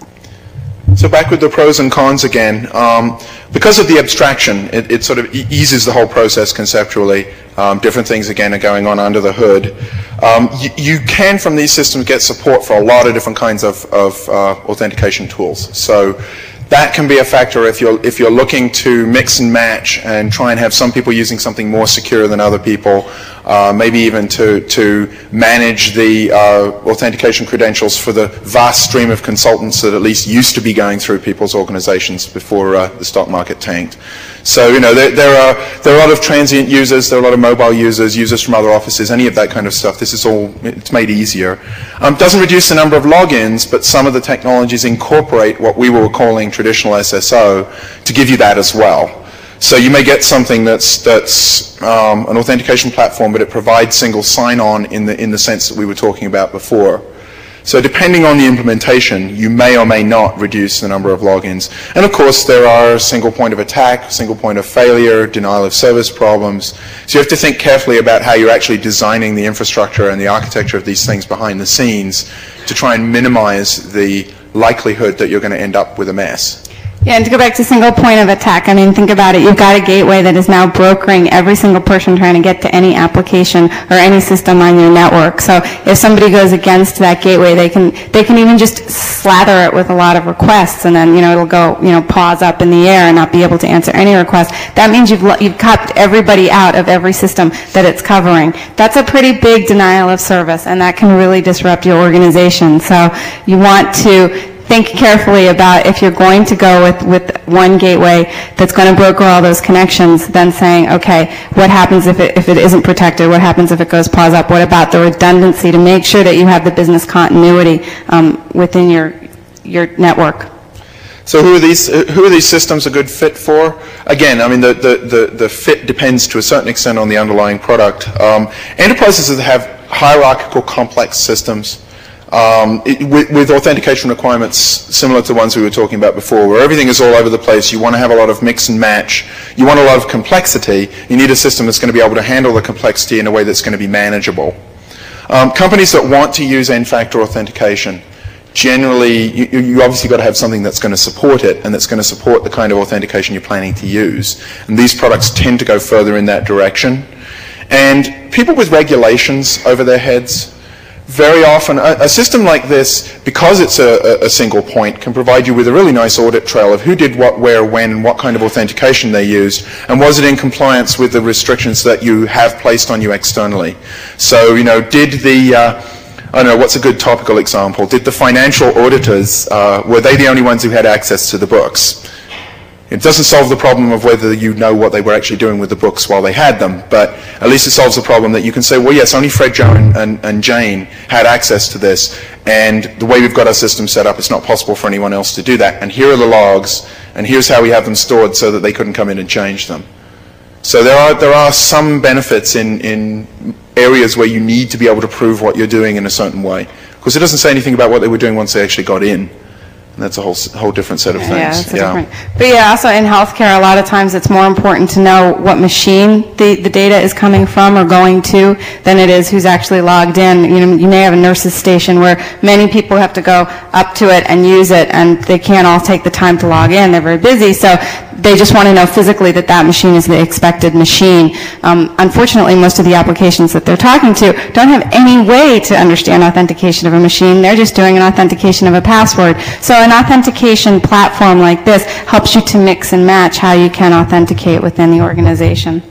So back with the pros and cons again. Um, because of the abstraction, it, it sort of e eases the whole process conceptually. Um, different things, again, are going on under the hood. Um, you, you can, from these systems, get support for a lot of different kinds of, of uh, authentication tools. So that can be a factor if you're, if you're looking to mix and match and try and have some people using something more secure than other people, uh, maybe even to, to manage the uh, authentication credentials for the vast stream of consultants that at least used to be going through people's organizations before uh, the stock market tanked. So, you know, there, there, are, there are a lot of transient users, there are a lot of mobile users, users from other offices, any of that kind of stuff. This is all, it's made easier. Um, doesn't reduce the number of logins, but some of the technologies incorporate what we were calling traditional S S O to give you that as well. So you may get something that's, that's um, an authentication platform, but it provides single sign-on in the, in the sense that we were talking about before. So depending on the implementation, you may or may not reduce the number of logins. And of course, there are single point of attack, single point of failure, denial of service problems. So you have to think carefully about how you're actually designing the infrastructure and the architecture of these things behind the scenes to try and minimize the likelihood that you're going to end up with a mess. Yeah, and to go back to single point of attack, I mean, think about it. You've got a gateway that is now brokering every single person trying to get to any application or any system on your network. So if somebody goes against that gateway, they can they can even just slather it with a lot of requests, and then, you know, it'll go, you know, pause up in the air and not be able to answer any requests. That means you've you've cut everybody out of every system that it's covering. That's a pretty big denial of service, and that can really disrupt your organization. So you want to think carefully about if you're going to go with, with one gateway that's going to broker all those connections, then saying, okay, what happens if it, if it isn't protected? What happens if it goes paws up? What about the redundancy to make sure that you have the business continuity um, within your, your network? So who are these, who are these systems a good fit for? Again, I mean, the, the, the, the fit depends to a certain extent on the underlying product. Um, enterprises that have hierarchical complex systems um, it, with, with authentication requirements similar to the ones we were talking about before, where everything is all over the place, you want to have a lot of mix and match, you want a lot of complexity, you need a system that's going to be able to handle the complexity in a way that's going to be manageable. Um, companies that want to use N-factor authentication, generally, you, you obviously got to have something that's going to support it and that's going to support the kind of authentication you're planning to use. And these products tend to go further in that direction. And people with regulations over their heads, very often, a, a system like this, because it's a, a single point, can provide you with a really nice audit trail of who did what, where, when, and what kind of authentication they used, and was it in compliance with the restrictions that you have placed on you externally. So, you know, did the... Uh, I don't know, what's a good topical example? Did the financial auditors, uh, were they the only ones who had access to the books? It doesn't solve the problem of whether you know what they were actually doing with the books while they had them, but at least it solves the problem that you can say, well, yes, only Fred, Joe, and, and, and Jane had access to this, and the way we've got our system set up, it's not possible for anyone else to do that, and here are the logs, and here's how we have them stored so that they couldn't come in and change them. So there are, there are some benefits in, in areas where you need to be able to prove what you're doing in a certain way. Because it doesn't say anything about what they were doing once they actually got in. And that's a whole, whole different set of things. Yeah, that's a yeah. different. But yeah, also in healthcare, a lot of times it's more important to know what machine the, the data is coming from or going to than it is who's actually logged in. You know, you may have a nurse's station where many people have to go up to it and use it, and they can't all take the time to log in. They're very busy, so they just want to know physically that that machine is the expected machine. Um, unfortunately, most of the applications that they're talking to don't have any way to understand authentication of a machine. They're just doing an authentication of a password. So an authentication platform like this helps you to mix and match how you can authenticate within the organization.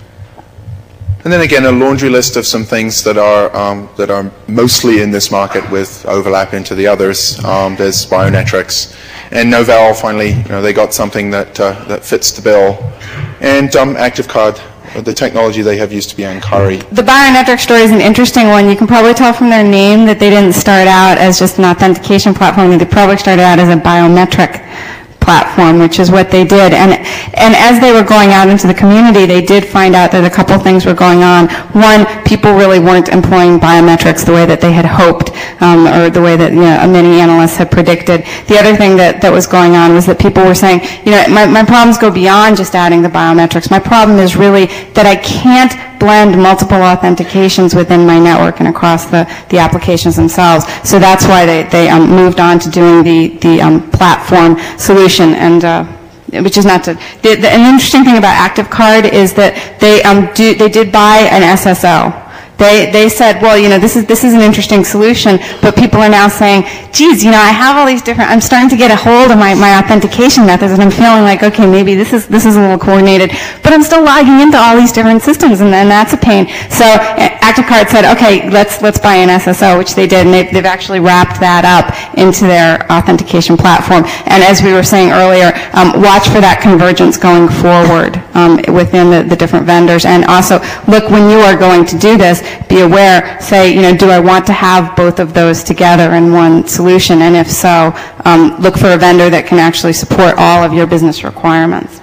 And then again, a laundry list of some things that are um, that are mostly in this market with overlap into the others. Um, there's biometrics, and Novell finally, you know, they got something that uh, that fits the bill, and um, ActiveCard. The technology they have used to be Ankari. The biometric story is an interesting one. You can probably tell from their name that they didn't start out as just an authentication platform. They probably started out as a biometric platform, which is what they did. And and as they were going out into the community, they did find out that a couple things were going on. One, people really weren't employing biometrics the way that they had hoped, um, or the way that, you know, many analysts had predicted. The other thing that, that was going on was that people were saying, you know, my, my problems go beyond just adding the biometrics. My problem is really that I can't blend multiple authentications within my network and across the, the applications themselves. So that's why they, they um, moved on to doing the, the um, platform solution, and uh, which is not to, the, the, an interesting thing about ActiveCard is that they, um, do, they did buy an S S O. They, they said, well, you know, this is, this is an interesting solution, but people are now saying, geez, you know, I have all these different, I'm starting to get a hold of my, my authentication methods, and I'm feeling like, okay, maybe this is, this is a little coordinated, but I'm still logging into all these different systems, and, and that's a pain. So ActiveCard said, okay, let's, let's buy an S S O, which they did, and they've, they've actually wrapped that up into their authentication platform. And as we were saying earlier, um, watch for that convergence going forward um, within the, the different vendors. And also, look, when you are going to do this, be aware, say, you know, do I want to have both of those together in one solution? And if so, um, look for a vendor that can actually support all of your business requirements.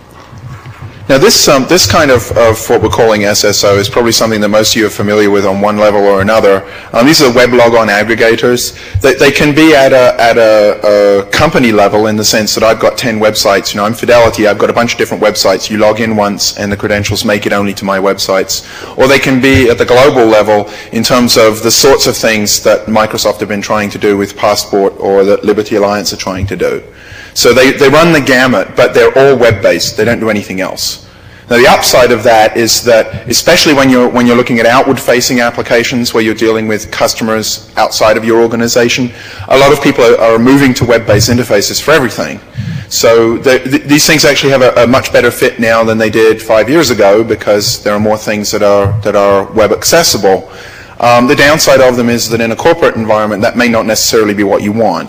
Now this, um, this kind of, of what we're calling S S O is probably something that most of you are familiar with on one level or another. Um, these are web logon aggregators. They, they can be at, a, at a, a company level in the sense that I've got ten websites. You know, I'm Fidelity, I've got a bunch of different websites. You log in once and the credentials make it only to my websites. Or they can be at the global level in terms of the sorts of things that Microsoft have been trying to do with Passport or that Liberty Alliance are trying to do. So they, they run the gamut, but they're all web-based. They don't do anything else. Now the upside of that is that, especially when you're, when you're looking at outward-facing applications where you're dealing with customers outside of your organization, a lot of people are, are moving to web-based interfaces for everything. So the, the, these things actually have a, a much better fit now than they did five years ago because there are more things that are, that are web accessible. Um, the downside of them is that in a corporate environment, that may not necessarily be what you want.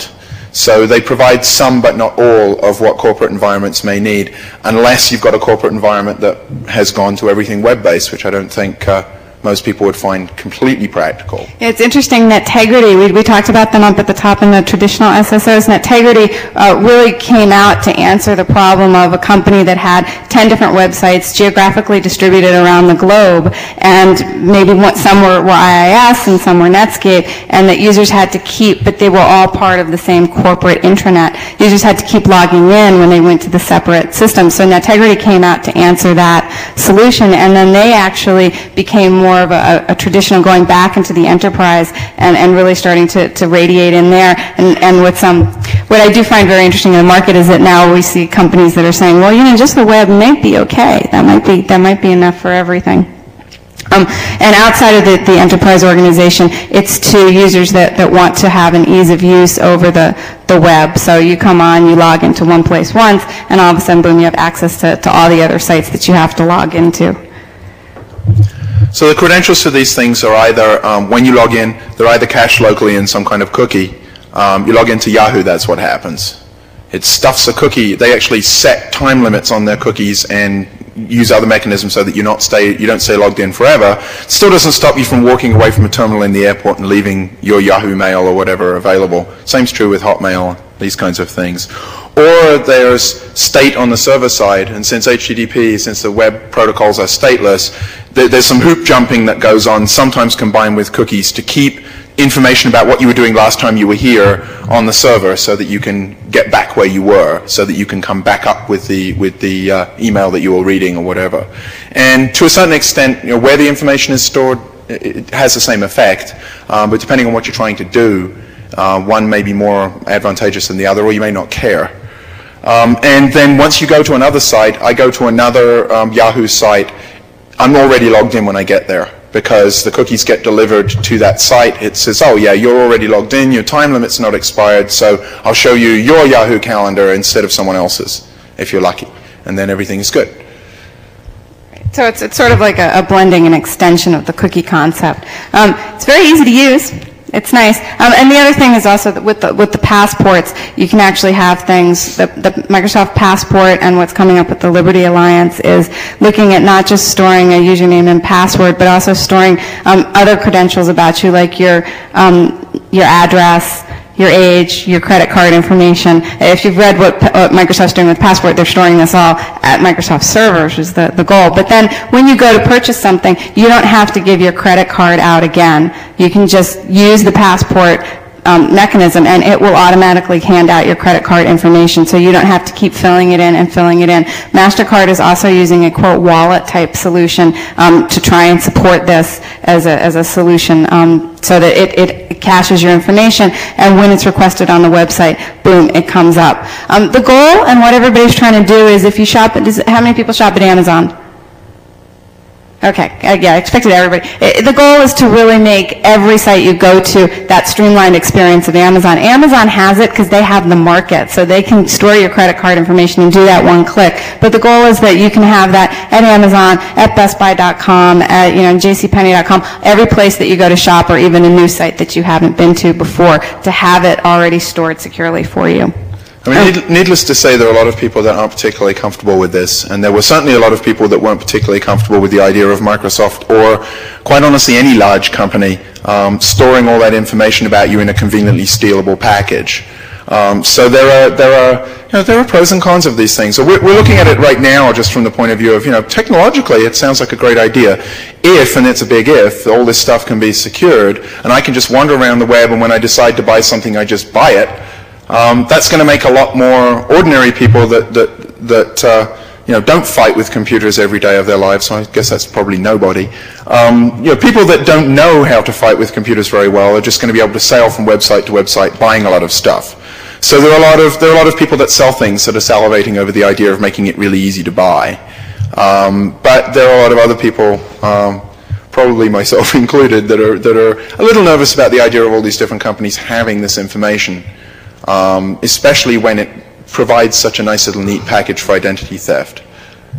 So they provide some but not all of what corporate environments may need, unless you've got a corporate environment that has gone to everything web-based, which I don't think uh, most people would find completely practical. It's interesting, Netegrity, we, we talked about them up at the top in the traditional S S Os. Netegrity uh, really came out to answer the problem of a company that had ten different websites geographically distributed around the globe, and maybe one, some were, were I I S and some were Netscape, and that users had to keep, but they were all part of the same corporate intranet. Users had to keep logging in when they went to the separate systems. So Netegrity came out to answer that solution, and then they actually became more of a, a traditional going back into the enterprise and, and really starting to, to radiate in there. And, and with some, what I do find very interesting in the market is that now we see companies that are saying, well, you know, just the web might be okay. That might be, that might be enough for everything. Um, and outside of the, the enterprise organization, it's to users that, that want to have an ease of use over the, the web. So you come on, you log into one place once, and all of a sudden, boom, you have access to, to all the other sites that you have to log into. So the credentials for these things are either, um, when you log in, they're either cached locally in some kind of cookie. Um, you log into Yahoo, that's what happens. It stuffs a cookie. They actually set time limits on their cookies and use other mechanisms so that you not stay, you don't stay logged in forever. It still doesn't stop you from walking away from a terminal in the airport and leaving your Yahoo Mail or whatever available. Same's true with Hotmail, these kinds of things. Or there's state on the server side, and since H T T P, since the web protocols are stateless, there, there's some hoop jumping that goes on, sometimes combined with cookies, to keep information about what you were doing last time you were here on the server, so that you can get back where you were, so that you can come back up with the with the uh, email that you were reading or whatever. And to a certain extent, you know, where the information is stored, it has the same effect, um, but depending on what you're trying to do, uh, one may be more advantageous than the other, or you may not care. Um, and then once you go to another site, I go to another um, Yahoo site, I'm already logged in when I get there, because the cookies get delivered to that site. It says, oh yeah, you're already logged in, your time limit's not expired, so I'll show you your Yahoo calendar instead of someone else's, if you're lucky. And then everything's good. So it's, it's sort of like a, a blending and extension of the cookie concept. Um, it's very easy to use. It's nice. Um, and the other thing is also that with the, with the passports, you can actually have things, the, the Microsoft Passport and what's coming up with the Liberty Alliance is looking at not just storing a username and password, but also storing um, other credentials about you, like your, um, your address, your age, your credit card information. If you've read what, what Microsoft's doing with Passport, they're storing this all at Microsoft servers, which is the, the goal. But then when you go to purchase something, you don't have to give your credit card out again. You can just use the Passport um, mechanism, and it will automatically hand out your credit card information, so you don't have to keep filling it in and filling it in. MasterCard is also using a, quote, wallet-type solution um, to try and support this as a, as a solution, um, so that it, it caches your information, and when it's requested on the website, boom, it comes up. Um, the goal and what everybody's trying to do is, if you shop at, does, how many people shop at Amazon? Okay, uh, yeah, I expected everybody. It, the goal is to really make every site you go to that streamlined experience of Amazon. Amazon has it because they have the market, so they can store your credit card information and do that one click. But the goal is that you can have that at Amazon, at Best Buy dot com, at you know, J C Penney dot com, every place that you go to shop, or even a new site that you haven't been to before, to have it already stored securely for you. I mean, need, needless to say, there are a lot of people that aren't particularly comfortable with this, and there were certainly a lot of people that weren't particularly comfortable with the idea of Microsoft, or quite honestly any large company, um, storing all that information about you in a conveniently stealable package. Um, so there are there are you know, there are pros and cons of these things. So we're, we're looking at it right now just from the point of view of, you know, technologically it sounds like a great idea. If, and it's a big if, all this stuff can be secured, and I can just wander around the web, and when I decide to buy something, I just buy it. Um, that's going to make a lot more ordinary people that that that uh, you know, don't fight with computers every day of their lives. So I guess that's probably nobody. Um, you know, people that don't know how to fight with computers very well are just going to be able to sail from website to website, buying a lot of stuff. So there are a lot of there are a lot of people that sell things that are salivating over the idea of making it really easy to buy. Um, but there are a lot of other people, um, probably myself included, that are that are a little nervous about the idea of all these different companies having this information. Um, especially when it provides such a nice little neat package for identity theft.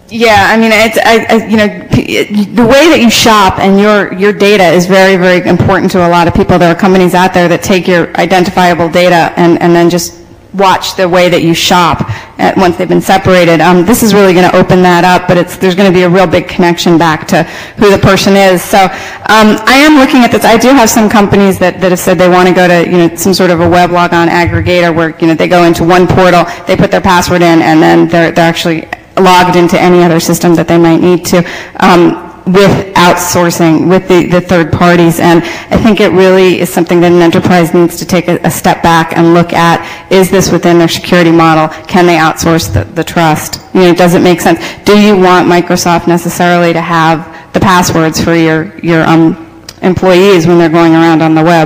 Yeah, I mean, it's, I, I, you know, it, the way that you shop and your, your data is very, very important to a lot of people. There are companies out there that take your identifiable data and, and then just watch the way that you shop at, once they've been separated. Um, this is really going to open that up, but it's, there's going to be a real big connection back to who the person is. So um, I am looking at this. I do have some companies that, that have said they want to go to, you know, some sort of a weblog on aggregator where, you know, they go into one portal, they put their password in, and then they're, they're actually logged into any other system that they might need to. Um, with outsourcing, with the, the third parties. And I think it really is something that an enterprise needs to take a, a step back and look at. Is this within their security model? Can they outsource the, the trust? You know, does it make sense? Do you want Microsoft necessarily to have the passwords for your, your um, employees when they're going around on the web?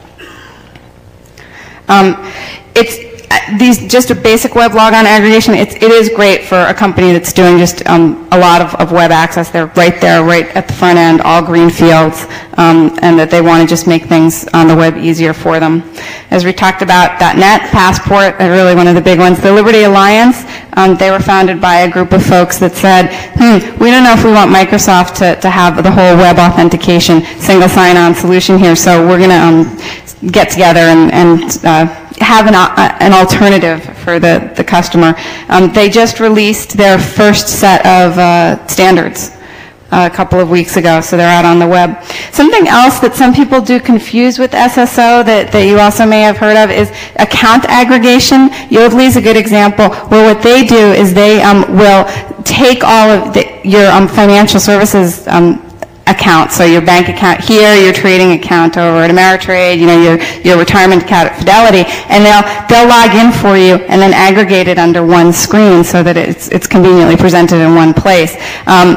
Um, it's These, just a basic weblog on aggregation, it's, it is great for a company that's doing just um, a lot of, of web access. They're right there, right at the front end, all green fields, um, and that they want to just make things on the web easier for them. As we talked about, .NET, Passport are really one of the big ones. The Liberty Alliance, um, they were founded by a group of folks that said, hmm, we don't know if we want Microsoft to, to have the whole web authentication, single sign-on solution here, so we're going to um, get together and, and uh, have an, uh, an alternative for the, the customer. Um, they just released their first set of uh, standards uh, a couple of weeks ago, so they're out on the web. Something else that some people do confuse with S S O that, that you also may have heard of is account aggregation. Yodlee is a good example where what they do is they um, will take all of the, your um, financial services um, account, so your bank account here, your trading account over at Ameritrade, you know, your, your retirement account at Fidelity, and they'll, they'll log in for you and then aggregate it under one screen so that it's, it's conveniently presented in one place. Um,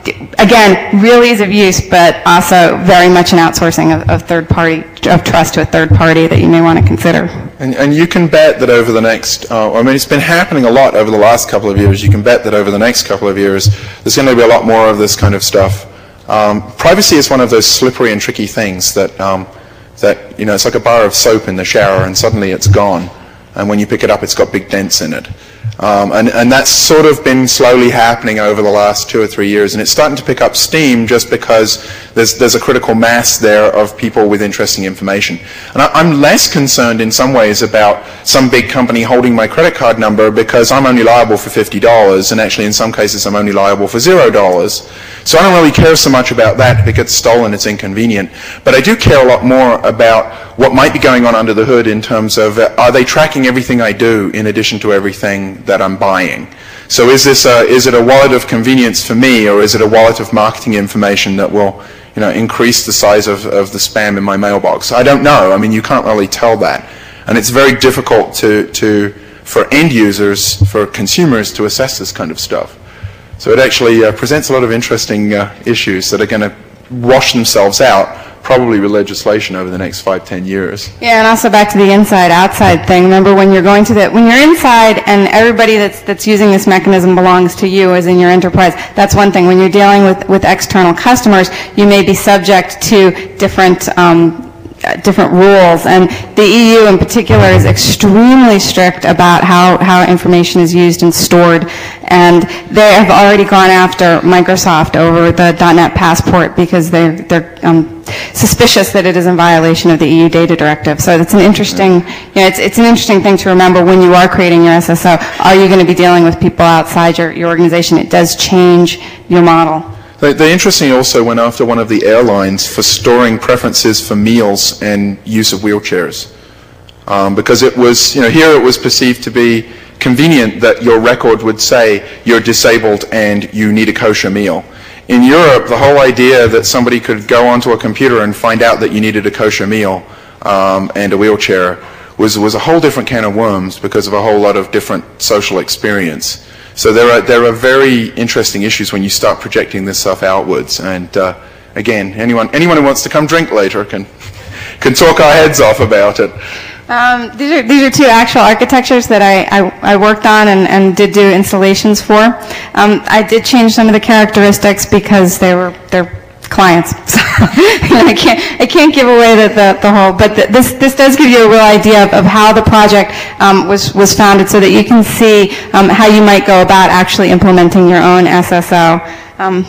again, real ease of use, but also very much an outsourcing of, of third party, of trust to a third party that you may want to consider. And, and you can bet that over the next, uh, I mean, it's been happening a lot over the last couple of years. You can bet that over the next couple of years, there's going to be a lot more of this kind of stuff. Um, privacy is one of those slippery and tricky things that, um, that, you know, it's like a bar of soap in the shower and suddenly it's gone. And when you pick it up, it's got big dents in it. Um, and, and that's sort of been slowly happening over the last two or three years. And it's starting to pick up steam just because there's, there's a critical mass there of people with interesting information. And I, I'm less concerned in some ways about some big company holding my credit card number because I'm only liable for fifty dollars, and actually in some cases I'm only liable for zero dollars. So I don't really care so much about that. If it gets stolen, it's inconvenient. But I do care a lot more about what might be going on under the hood in terms of uh, are they tracking everything I do in addition to everything that I'm buying? So is this a, is it a wallet of convenience for me, or is it a wallet of marketing information that will, you know, increase the size of, of the spam in my mailbox? I don't know. I mean, you can't really tell that. And it's very difficult to, to for end users, for consumers to assess this kind of stuff. So it actually uh, presents a lot of interesting uh, issues that are going to wash themselves out, probably with legislation over the next five, ten years. Yeah, and also back to the inside-outside thing. Remember, when you're going to the, when you're inside and everybody that's that's using this mechanism belongs to you as in your enterprise, that's one thing. When you're dealing with, with external customers, you may be subject to different um, different rules, and the E U in particular is extremely strict about how, how information is used and stored, and they have already gone after Microsoft over the .NET Passport because they're, they're um, suspicious that it is in violation of the E U data directive. So it's an interesting, you know, it's, it's an interesting thing to remember when you are creating your S S O. Are you going to be dealing with people outside your, your organization? It does change your model. They, they interestingly also went after one of the airlines for storing preferences for meals and use of wheelchairs. Um, because it was, you know, here it was perceived to be convenient that your record would say you're disabled and you need a kosher meal. In Europe, the whole idea that somebody could go onto a computer and find out that you needed a kosher meal um, and a wheelchair was, was a whole different can of worms because of a whole lot of different social experience. So there are, there are very interesting issues when you start projecting this stuff outwards. And uh, again, anyone, anyone who wants to come drink later can, can talk our heads off about it. Um, these are these are two actual architectures that I, I, I worked on and, and did do installations for. Um, I did change some of the characteristics because they were they're clients. So, I can't I can't give away the the, the whole, but the, this this does give you a real idea of, of how the project um, was was founded, so that you can see um, how you might go about actually implementing your own S S O. Um,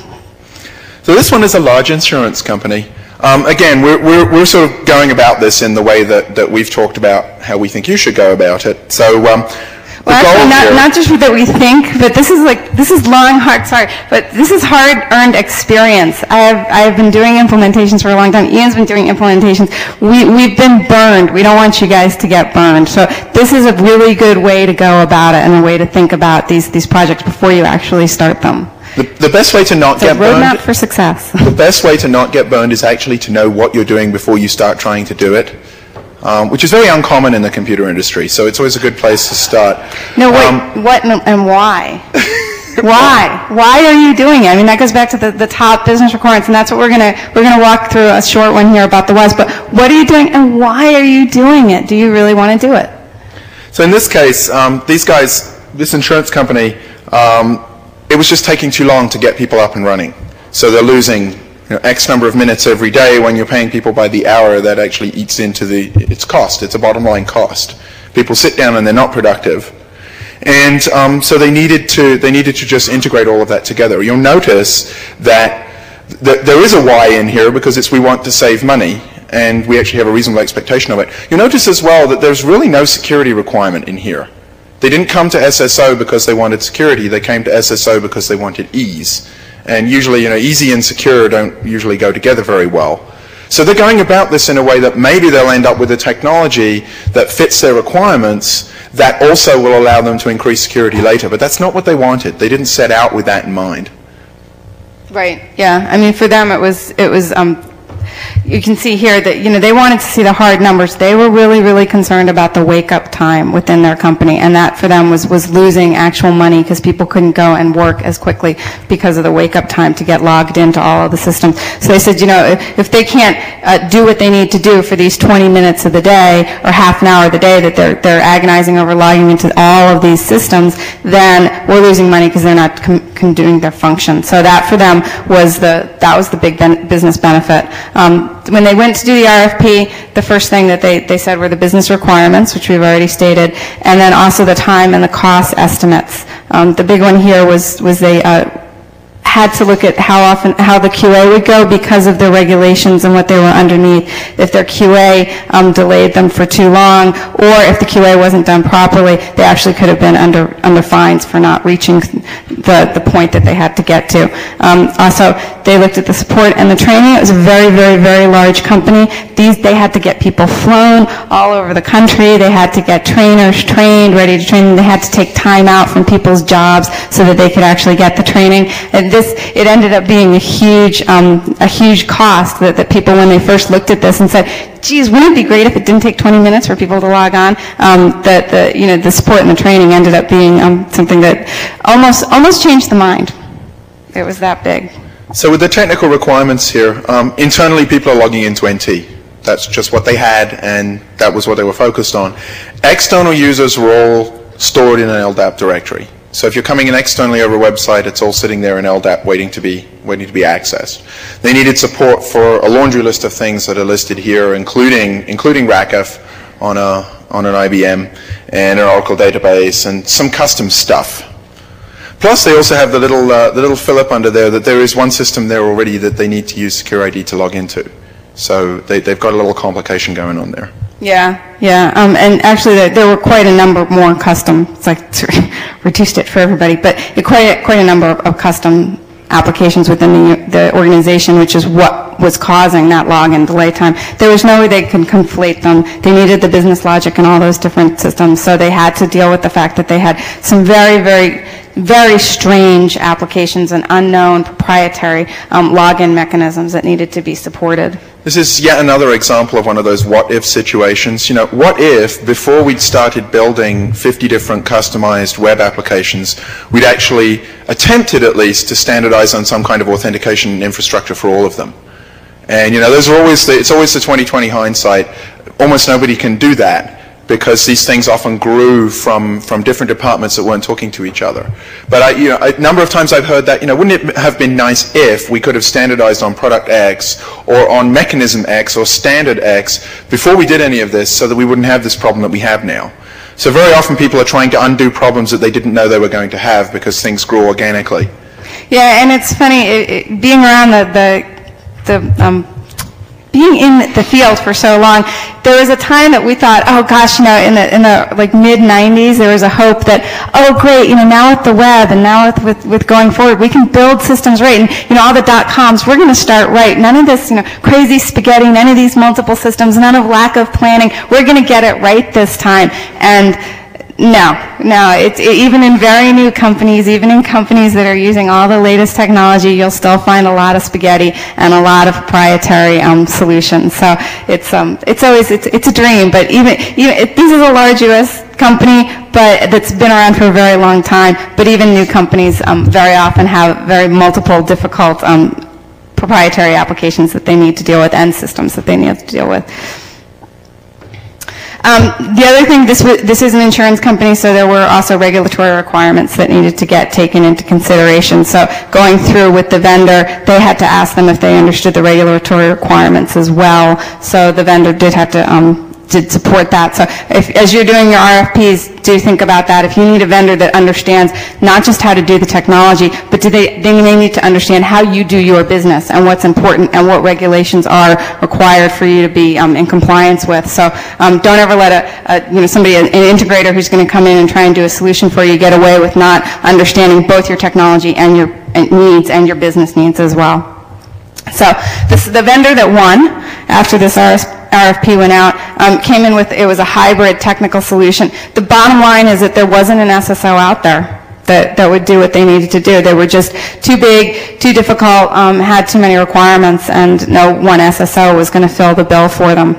so this one is a large insurance company. Um, again, we're, we're we're sort of going about this in the way that that we've talked about how we think you should go about it. So. Um, Well, actually, not, not just that we think, but this is like, this is long, hard, sorry, but this is hard-earned experience. I have, I have been doing implementations for a long time. Ian's been doing implementations. We, we've been burned. We don't want you guys to get burned. So this is a really good way to go about it, and a way to think about these, these projects before you actually start them. The, the best way to not It's get a roadmap burned, for success. the best way to not get burned is actually to know what you're doing before you start trying to do it. Um, which is very uncommon in the computer industry, so it's always a good place to start. No, wait, Um, what and, and why? Why? Why are you doing it? I mean, that goes back to the, the top business requirements, and that's what we're gonna we're gonna walk through a short one here about the whys. But what are you doing, and why are you doing it? Do you really want to do it? So in this case, um, these guys, this insurance company, um, it was just taking too long to get people up and running. So they're losing, you know, X number of minutes every day. When you're paying people by the hour, that actually eats into the its cost. It's a bottom line cost. People sit down and they're not productive, and um, so they needed to they needed to just integrate all of that together. You'll notice that th there is a why in here, because it's we want to save money, and we actually have a reasonable expectation of it. You'll notice as well that there's really no security requirement in here. They didn't come to S S O because they wanted security. They came to S S O because they wanted ease. And usually, you know, easy and secure don't usually go together very well. So they're going about this in a way that maybe they'll end up with a technology that fits their requirements that also will allow them to increase security later. But that's not what they wanted. They didn't set out with that in mind. Right. Yeah. I mean, for them, it was it was. Um, you can see here that, you know, they wanted to see the hard numbers. They were really, really concerned about the wake-up time within their company, and that for them was, was losing actual money because people couldn't go and work as quickly because of the wake-up time to get logged into all of the systems. So they said, you know, if, if they can't uh, do what they need to do for these twenty minutes of the day or half an hour of the day that they're, they're agonizing over logging into all of these systems, then we're losing money because they're not com com doing their function. So that for them was the, that was the big ben business benefit. Um, when they went to do the R F P, the first thing that they, they said were the business requirements, which we've already stated, and then also the time and the cost estimates. Um, the big one here was, was they uh, had to look at how often, how the Q A would go because of their regulations and what they were underneath. If their Q A um, delayed them for too long, or if the Q A wasn't done properly, they actually could have been under under fines for not reaching the, the point that they had to get to. Um, also, they looked at the support and the training. It was a very, very, very large company. These, they had to get people flown all over the country. They had to get trainers trained, ready to train. They had to take time out from people's jobs so that they could actually get the training. And this, it ended up being a huge, um, a huge cost that, that people, when they first looked at this and said, geez, wouldn't it be great if it didn't take twenty minutes for people to log on? Um, that the, you know, the support and the training ended up being um, something that almost, almost changed the mind. It was that big. So with the technical requirements here, um, internally people are logging into N T. That's just what they had, and that was what they were focused on. External users were all stored in an L D A P directory. So if you're coming in externally over a website, it's all sitting there in L D A P waiting to be waiting to be accessed. They needed support for a laundry list of things that are listed here, including including RACF on a on an I B M and an Oracle database and some custom stuff. Plus, they also have the little uh, the little fill-up under there that there is one system there already that they need to use Secure I D to log into. So they, they've got a little complication going on there. Yeah, yeah, um, and actually there, there were quite a number more custom, it's like reduced it for everybody, but quite a, quite a number of, of custom applications within the, the organization, which is what was causing that login delay time. There was no way they could conflate them. They needed the business logic and all those different systems, so they had to deal with the fact that they had some very, very very strange applications and unknown proprietary um, login mechanisms that needed to be supported. This is yet another example of one of those what-if situations. You know, what if before we'd started building fifty different customized web applications, we'd actually attempted at least to standardize on some kind of authentication infrastructure for all of them? And you know, those are always the, it's always the twenty twenty hindsight. Almost nobody can do that. because these things often grew from, from different departments that weren't talking to each other. But I, you know, a number of times I've heard that, you know, wouldn't it have been nice if we could have standardized on product X or on mechanism X or standard X before we did any of this so that we wouldn't have this problem that we have now. So very often people are trying to undo problems that they didn't know they were going to have because things grew organically. Yeah, and it's funny, it, it, being around the, the, the um, being in the field for so long, there was a time that we thought, oh gosh, you know, in the in the like mid nineties, there was a hope that, oh great, you know, now with the web and now with, with, with going forward, we can build systems right, and you know, all the dot coms, we're going to start right. None of this, you know, crazy spaghetti, none of these multiple systems, none of lack of planning. We're going to get it right this time. And no, no, it's it, even in very new companies, even in companies that are using all the latest technology, you'll still find a lot of spaghetti and a lot of proprietary um, solutions. So it's um it's always it's it's a dream, but even even it, this is a large U S company, but that's been around for a very long time. But even new companies um, very often have very multiple difficult um, proprietary applications that they need to deal with and systems that they need to deal with. Um, the other thing, this, this is an insurance company, so there were also regulatory requirements that needed to get taken into consideration. So going through with the vendor, they had to ask them if they understood the regulatory requirements as well. So the vendor did have to um, did support that. So if, as you're doing your R F Ps, do think about that. If you need a vendor that understands not just how to do the technology, but do they, they may need to understand how you do your business and what's important and what regulations are required for you to be um, in compliance with. So um, don't ever let a, a you know somebody, an integrator who's going to come in and try and do a solution for you, get away with not understanding both your technology and your needs and your business needs as well. So this, the vendor that won after this R F P went out um, came in with, it was a hybrid technical solution. The bottom line is that there wasn't an S S O out there that, that would do what they needed to do. They were just too big, too difficult, um, had too many requirements, and no one S S O was going to fill the bill for them.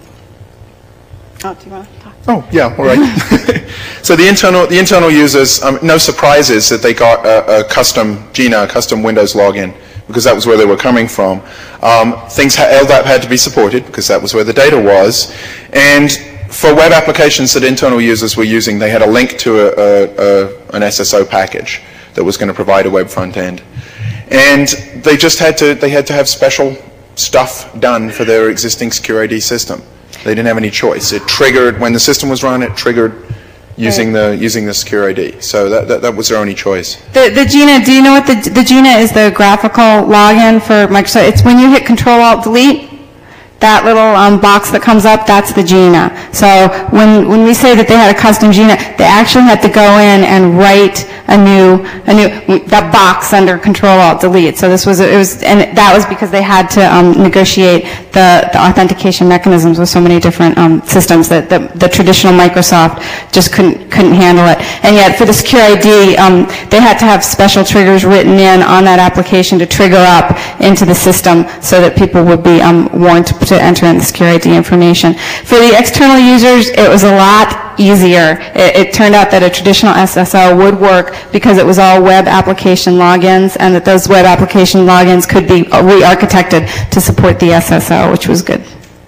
Oh, do you want to talk? Oh, yeah, all right. So the internal, the internal users, um, no surprises that they got a, a custom Gina, a custom Windows login, because that was where they were coming from. Um, things, ha L D A P had to be supported, because that was where the data was. And for web applications that internal users were using, they had a link to a, a, a, an S S O package that was going to provide a web front end. And they just had to, they had to have special stuff done for their existing Secure I D system. They didn't have any choice. It triggered, when the system was run, it triggered using the using the Secure I D. So that, that, that was their only choice. The, the Gina, do you know what the, the Gina is? The graphical login for Microsoft. It's when you hit Control Alt Delete, that little um, box that comes up, that's the Gina. So when, when we say that they had a custom Gina, they actually had to go in and write a new, a new, that box under Control Alt Delete. So this was, it was, and that was because they had to um, negotiate the, the authentication mechanisms with so many different um, systems that the, the traditional Microsoft just couldn't, couldn't handle it. And yet for the Secure I D, um, they had to have special triggers written in on that application to trigger up into the system so that people would be um, warned to, to enter in the Secure I D information. For the external users, it was a lot easier. It, it turned out that a traditional S S O would work because it was all web application logins, and that those web application logins could be re-architected to support the S S O, which was good.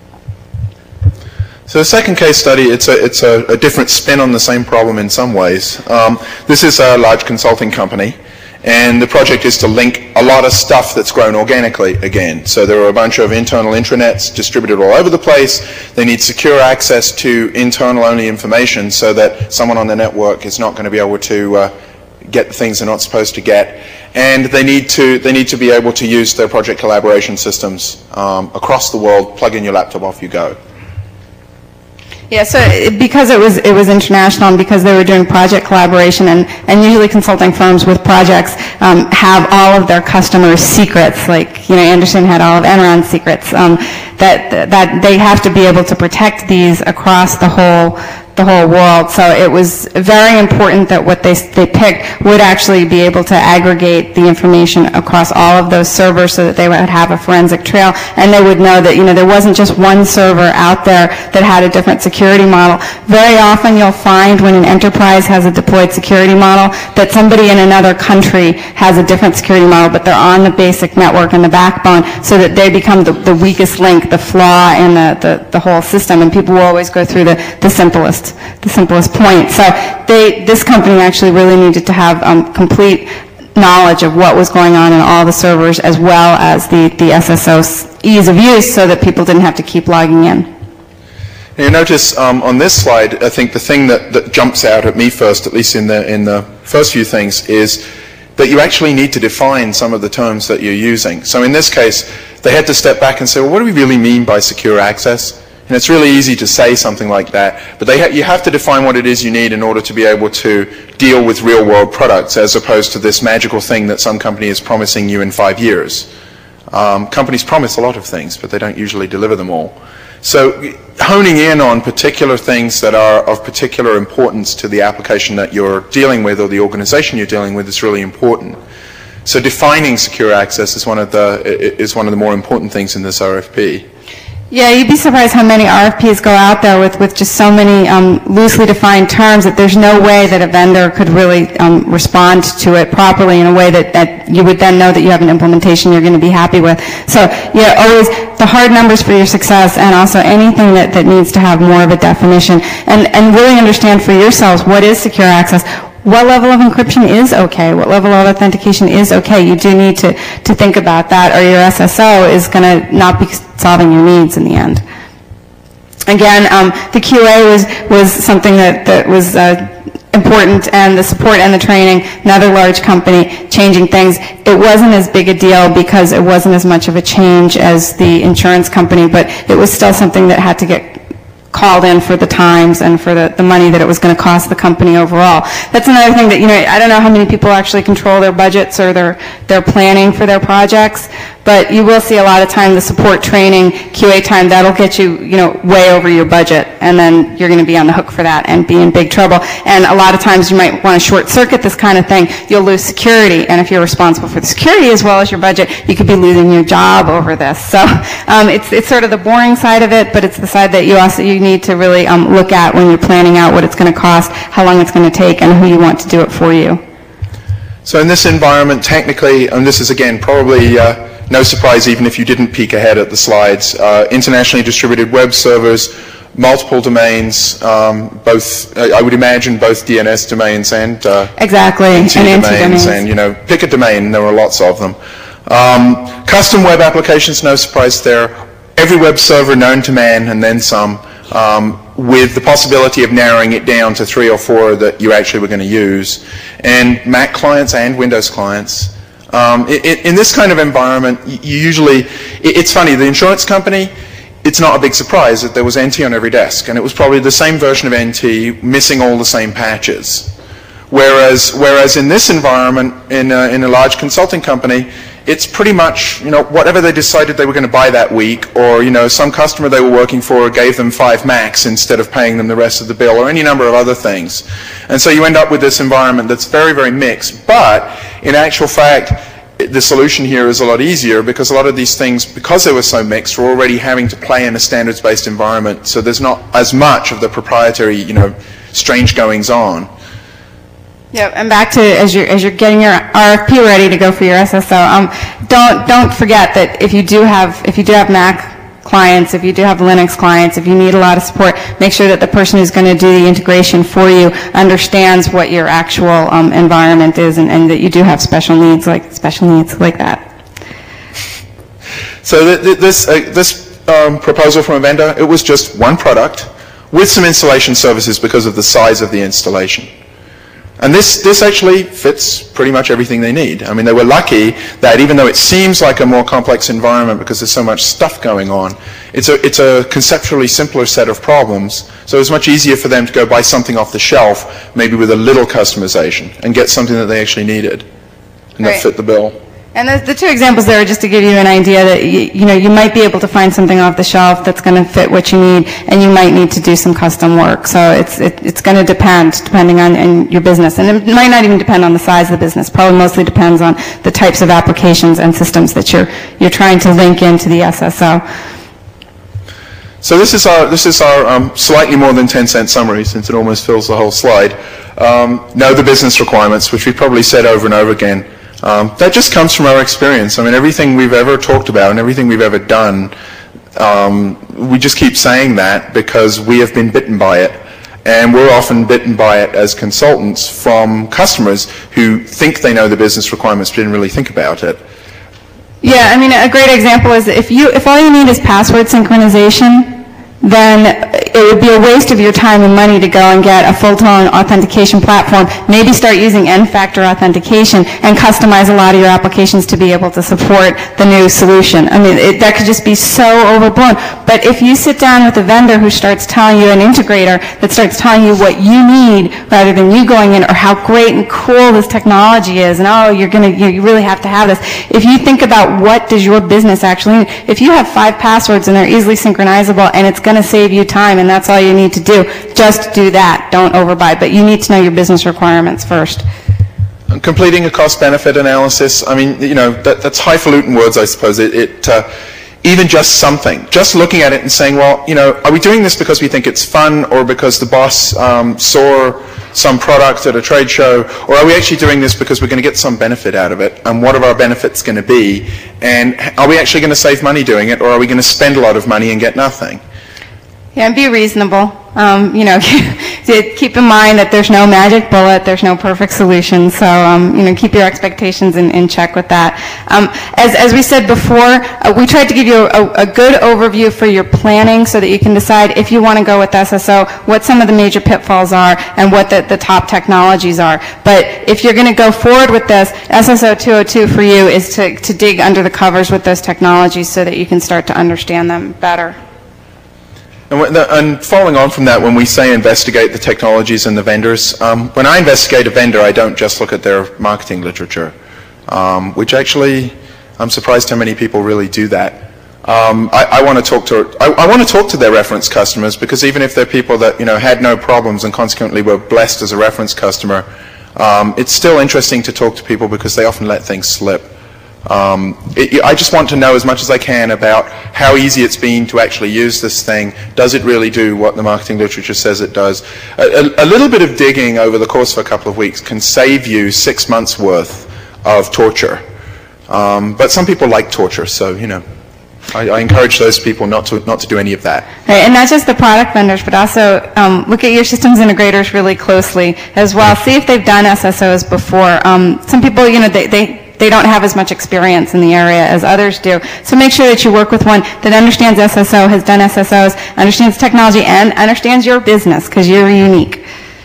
So the second case study, it's a, it's a, a different spin on the same problem in some ways. Um, this is a large consulting company, and the project is to link a lot of stuff that's grown organically again. So there are a bunch of internal intranets distributed all over the place. They need secure access to internal-only information so that someone on the network is not going to be able to uh, get the things they're not supposed to get. And they need to, they need to be able to use their project collaboration systems um, across the world. Plug in your laptop, off you go. Yeah, so it, because it was it was international, and because they were doing project collaboration, and, and usually consulting firms with projects um, have all of their customers' secrets, like, you know, Anderson had all of Enron's secrets, um, that that they have to be able to protect these across the whole the whole world. So it was very important that what they, they picked would actually be able to aggregate the information across all of those servers so that they would have a forensic trail, and they would know that, you know, there wasn't just one server out there that had a different security model. Very often you'll find when an enterprise has a deployed security model that somebody in another country has a different security model, but they're on the basic network and the backbone, so that they become the, the weakest link, the flaw in the, the, the whole system, and people will always go through the, the simplest the simplest point. So they, this company actually really needed to have um, complete knowledge of what was going on in all the servers, as well as the, the S S O ease of use, so that people didn't have to keep logging in. And you notice um, on this slide, I think the thing that, that jumps out at me first, at least in the, in the first few things, is that you actually need to define some of the terms that you're using. So in this case, they had to step back and say, well, what do we really mean by secure access? And it's really easy to say something like that, but they ha you have to define what it is you need in order to be able to deal with real-world products, as opposed to this magical thing that some company is promising you in five years. Um, companies promise a lot of things, but they don't usually deliver them all. So honing in on particular things that are of particular importance to the application that you're dealing with, or the organization you're dealing with, is really important. So defining secure access is one of the, is one of the more important things in this R F P. Yeah, you'd be surprised how many R F Ps go out there with, with just so many um, loosely defined terms that there's no way that a vendor could really um, respond to it properly in a way that, that you would then know that you have an implementation you're going to be happy with. So, yeah, always the hard numbers for your success, and also anything that, that needs to have more of a definition. And, and really understand for yourselves, what is secure access? What level of encryption is okay? What level of authentication is okay? You do need to, to think about that, or your S S O is going to not be solving your needs in the end. Again, um, the Q A was, was something that, that was uh, important, and the support and the training, another large company changing things. It wasn't as big a deal because it wasn't as much of a change as the insurance company, but it was still something that had to get called in for the times and for the, the money that it was going to cost the company overall. That's another thing that, you know, I don't know how many people actually control their budgets or their, their planning for their projects, but you will see a lot of time the support training, Q A time, that'll get you, you know, way over your budget, and then you're going to be on the hook for that and be in big trouble. And a lot of times you might want to short circuit this kind of thing. You'll lose security, and if you're responsible for the security as well as your budget, you could be losing your job over this. So um, it's, it's sort of the boring side of it, but it's the side that you also you need to really um, look at when you're planning out what it's going to cost, how long it's going to take, and who you want to do it for you. So in this environment, technically, and this is again probably uh, no surprise even if you didn't peek ahead at the slides, uh, internationally distributed web servers, multiple domains, um, both, uh, I would imagine both D N S domains and uh, exactly, N T and domains, N T domains. and, you know, pick a domain, there are lots of them. Um, custom web applications, no surprise there. Every web server known to man, and then some, um, with the possibility of narrowing it down to three or four that you actually were going to use. And Mac clients and Windows clients. Um, it, in this kind of environment, you usually, it, it's funny, the insurance company, it's not a big surprise that there was N T on every desk, and it was probably the same version of N T missing all the same patches. Whereas, whereas in this environment, in a, in a large consulting company, it's pretty much, you know, whatever they decided they were going to buy that week, or, you know, some customer they were working for gave them five Macs instead of paying them the rest of the bill, or any number of other things. And so you end up with this environment that's very, very mixed. But in actual fact, the solution here is a lot easier, because a lot of these things, because they were so mixed, were already having to play in a standards-based environment. So there's not as much of the proprietary, you know, strange goings on. Yeah, and back to as you're as you're getting your R F P ready to go for your S S O, um, don't don't forget that if you do have if you do have Mac clients, if you do have Linux clients, if you need a lot of support, make sure that the person who's going to do the integration for you understands what your actual um, environment is, and, and that you do have special needs like special needs like that. So th th this uh, this um, proposal from a vendor, it was just one product with some installation services because of the size of the installation. And this, this actually fits pretty much everything they need. I mean, they were lucky that even though it seems like a more complex environment because there's so much stuff going on, it's a, it's a conceptually simpler set of problems. So it's much easier for them to go buy something off the shelf, maybe with a little customization, and get something that they actually needed and that Right. fit the bill. And the, the two examples there are just to give you an idea that you, you know you might be able to find something off the shelf that's going to fit what you need, and you might need to do some custom work. So it's it, it's going to depend depending on in your business, and it might not even depend on the size of the business. Probably mostly depends on the types of applications and systems that you're you're trying to link into the S S O. So this is our this is our um, slightly more than ten cent summary, since it almost fills the whole slide. Um, know the business requirements, which we've probably said over and over again. Um, that just comes from our experience. I mean, everything we've ever talked about and everything we've ever done, um, we just keep saying that because we have been bitten by it. And we're often bitten by it as consultants from customers who think they know the business requirements but didn't really think about it. Yeah, I mean, a great example is if you if all you need is password synchronization, then it would be a waste of your time and money to go and get a full-blown authentication platform. Maybe start using N-factor authentication and customize a lot of your applications to be able to support the new solution. I mean, it, that could just be so overblown. But if you sit down with a vendor who starts telling you, an integrator that starts telling you what you need rather than you going in, or how great and cool this technology is, and oh, you're gonna, you really have to have this. If you think about what does your business actually need, if you have five passwords and they're easily synchronizable and it's going to save you time and that's all you need to do, just do that. Don't overbuy. But you need to know your business requirements first. Completing a cost-benefit analysis, I mean, you know, that, that's highfalutin words, I suppose. It, it uh, even just something, just looking at it and saying, well, you know, are we doing this because we think it's fun, or because the boss um, saw some product at a trade show, or are we actually doing this because we're going to get some benefit out of it? And what are our benefits going to be? And are we actually going to save money doing it, or are we going to spend a lot of money and get nothing? Yeah, and be reasonable. Um, you know, keep in mind that there's no magic bullet, there's no perfect solution. So, um, you know, keep your expectations in, in check with that. Um, as, as we said before, uh, we tried to give you a, a good overview for your planning so that you can decide if you want to go with S S O, what some of the major pitfalls are, and what the, the top technologies are. But if you're going to go forward with this, S S O two oh two for you is to, to dig under the covers with those technologies so that you can start to understand them better. And, and following on from that, when we say investigate the technologies and the vendors, um, when I investigate a vendor, I don't just look at their marketing literature, um, which actually, I'm surprised how many people really do that. Um, I, I want to talk to I, I want to talk to their reference customers, because even if they're people that, you know, had no problems and consequently were blessed as a reference customer, um, it's still interesting to talk to people because they often let things slip. Um, it, I just want to know as much as I can about how easy it's been to actually use this thing. Does it really do what the marketing literature says it does? A, a, a little bit of digging over the course of a couple of weeks can save you six months worth of torture. Um, but some people like torture, so, you know, I, I encourage those people not to not to do any of that. Right, and not just the product vendors, but also um, look at your systems integrators really closely as well. See if they've done S S Os before. Um, some people, you know, they, they They don't have as much experience in the area as others do. So make sure that you work with one that understands S S O, has done S S Os, understands technology, and understands your business, because you're unique.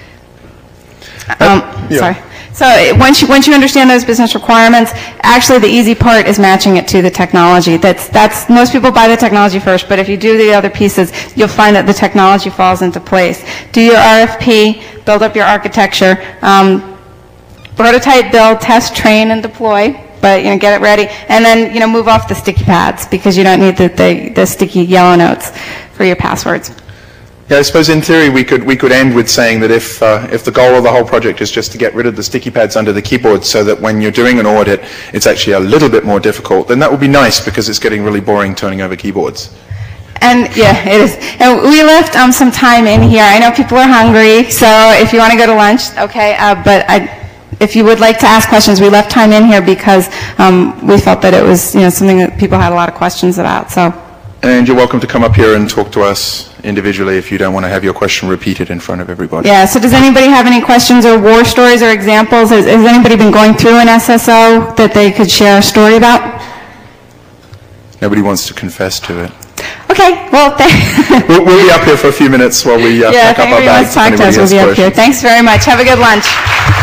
Um, uh, yeah. Sorry. So once you, once you understand those business requirements, actually the easy part is matching it to the technology. That's, that's, most people buy the technology first, but if you do the other pieces, you'll find that the technology falls into place. Do your R F P, build up your architecture. Um, Prototype, build, test, train, and deploy, but, you know, get it ready, and then, you know, move off the sticky pads, because you don't need the, the, the sticky yellow notes for your passwords. Yeah, I suppose in theory we could we could end with saying that if uh, if the goal of the whole project is just to get rid of the sticky pads under the keyboard, so that when you're doing an audit it's actually a little bit more difficult, then that would be nice, because it's getting really boring turning over keyboards. And yeah, it is. And we left um, some time in here. I know people are hungry, so if you want to go to lunch, okay. Uh, but I. If you would like to ask questions, we left time in here because um, we felt that it was, you know, something that people had a lot of questions about. So. And you're welcome to come up here and talk to us individually if you don't want to have your question repeated in front of everybody. Yeah, so does anybody have any questions or war stories or examples? Has, has anybody been going through an S S O that they could share a story about? Nobody wants to confess to it. Okay, well, we'll, we'll be up here for a few minutes while we uh, yeah, pack up our bags. Yeah, if anybody wants to talk to us, we'll be up here. Thanks very much. Have a good lunch.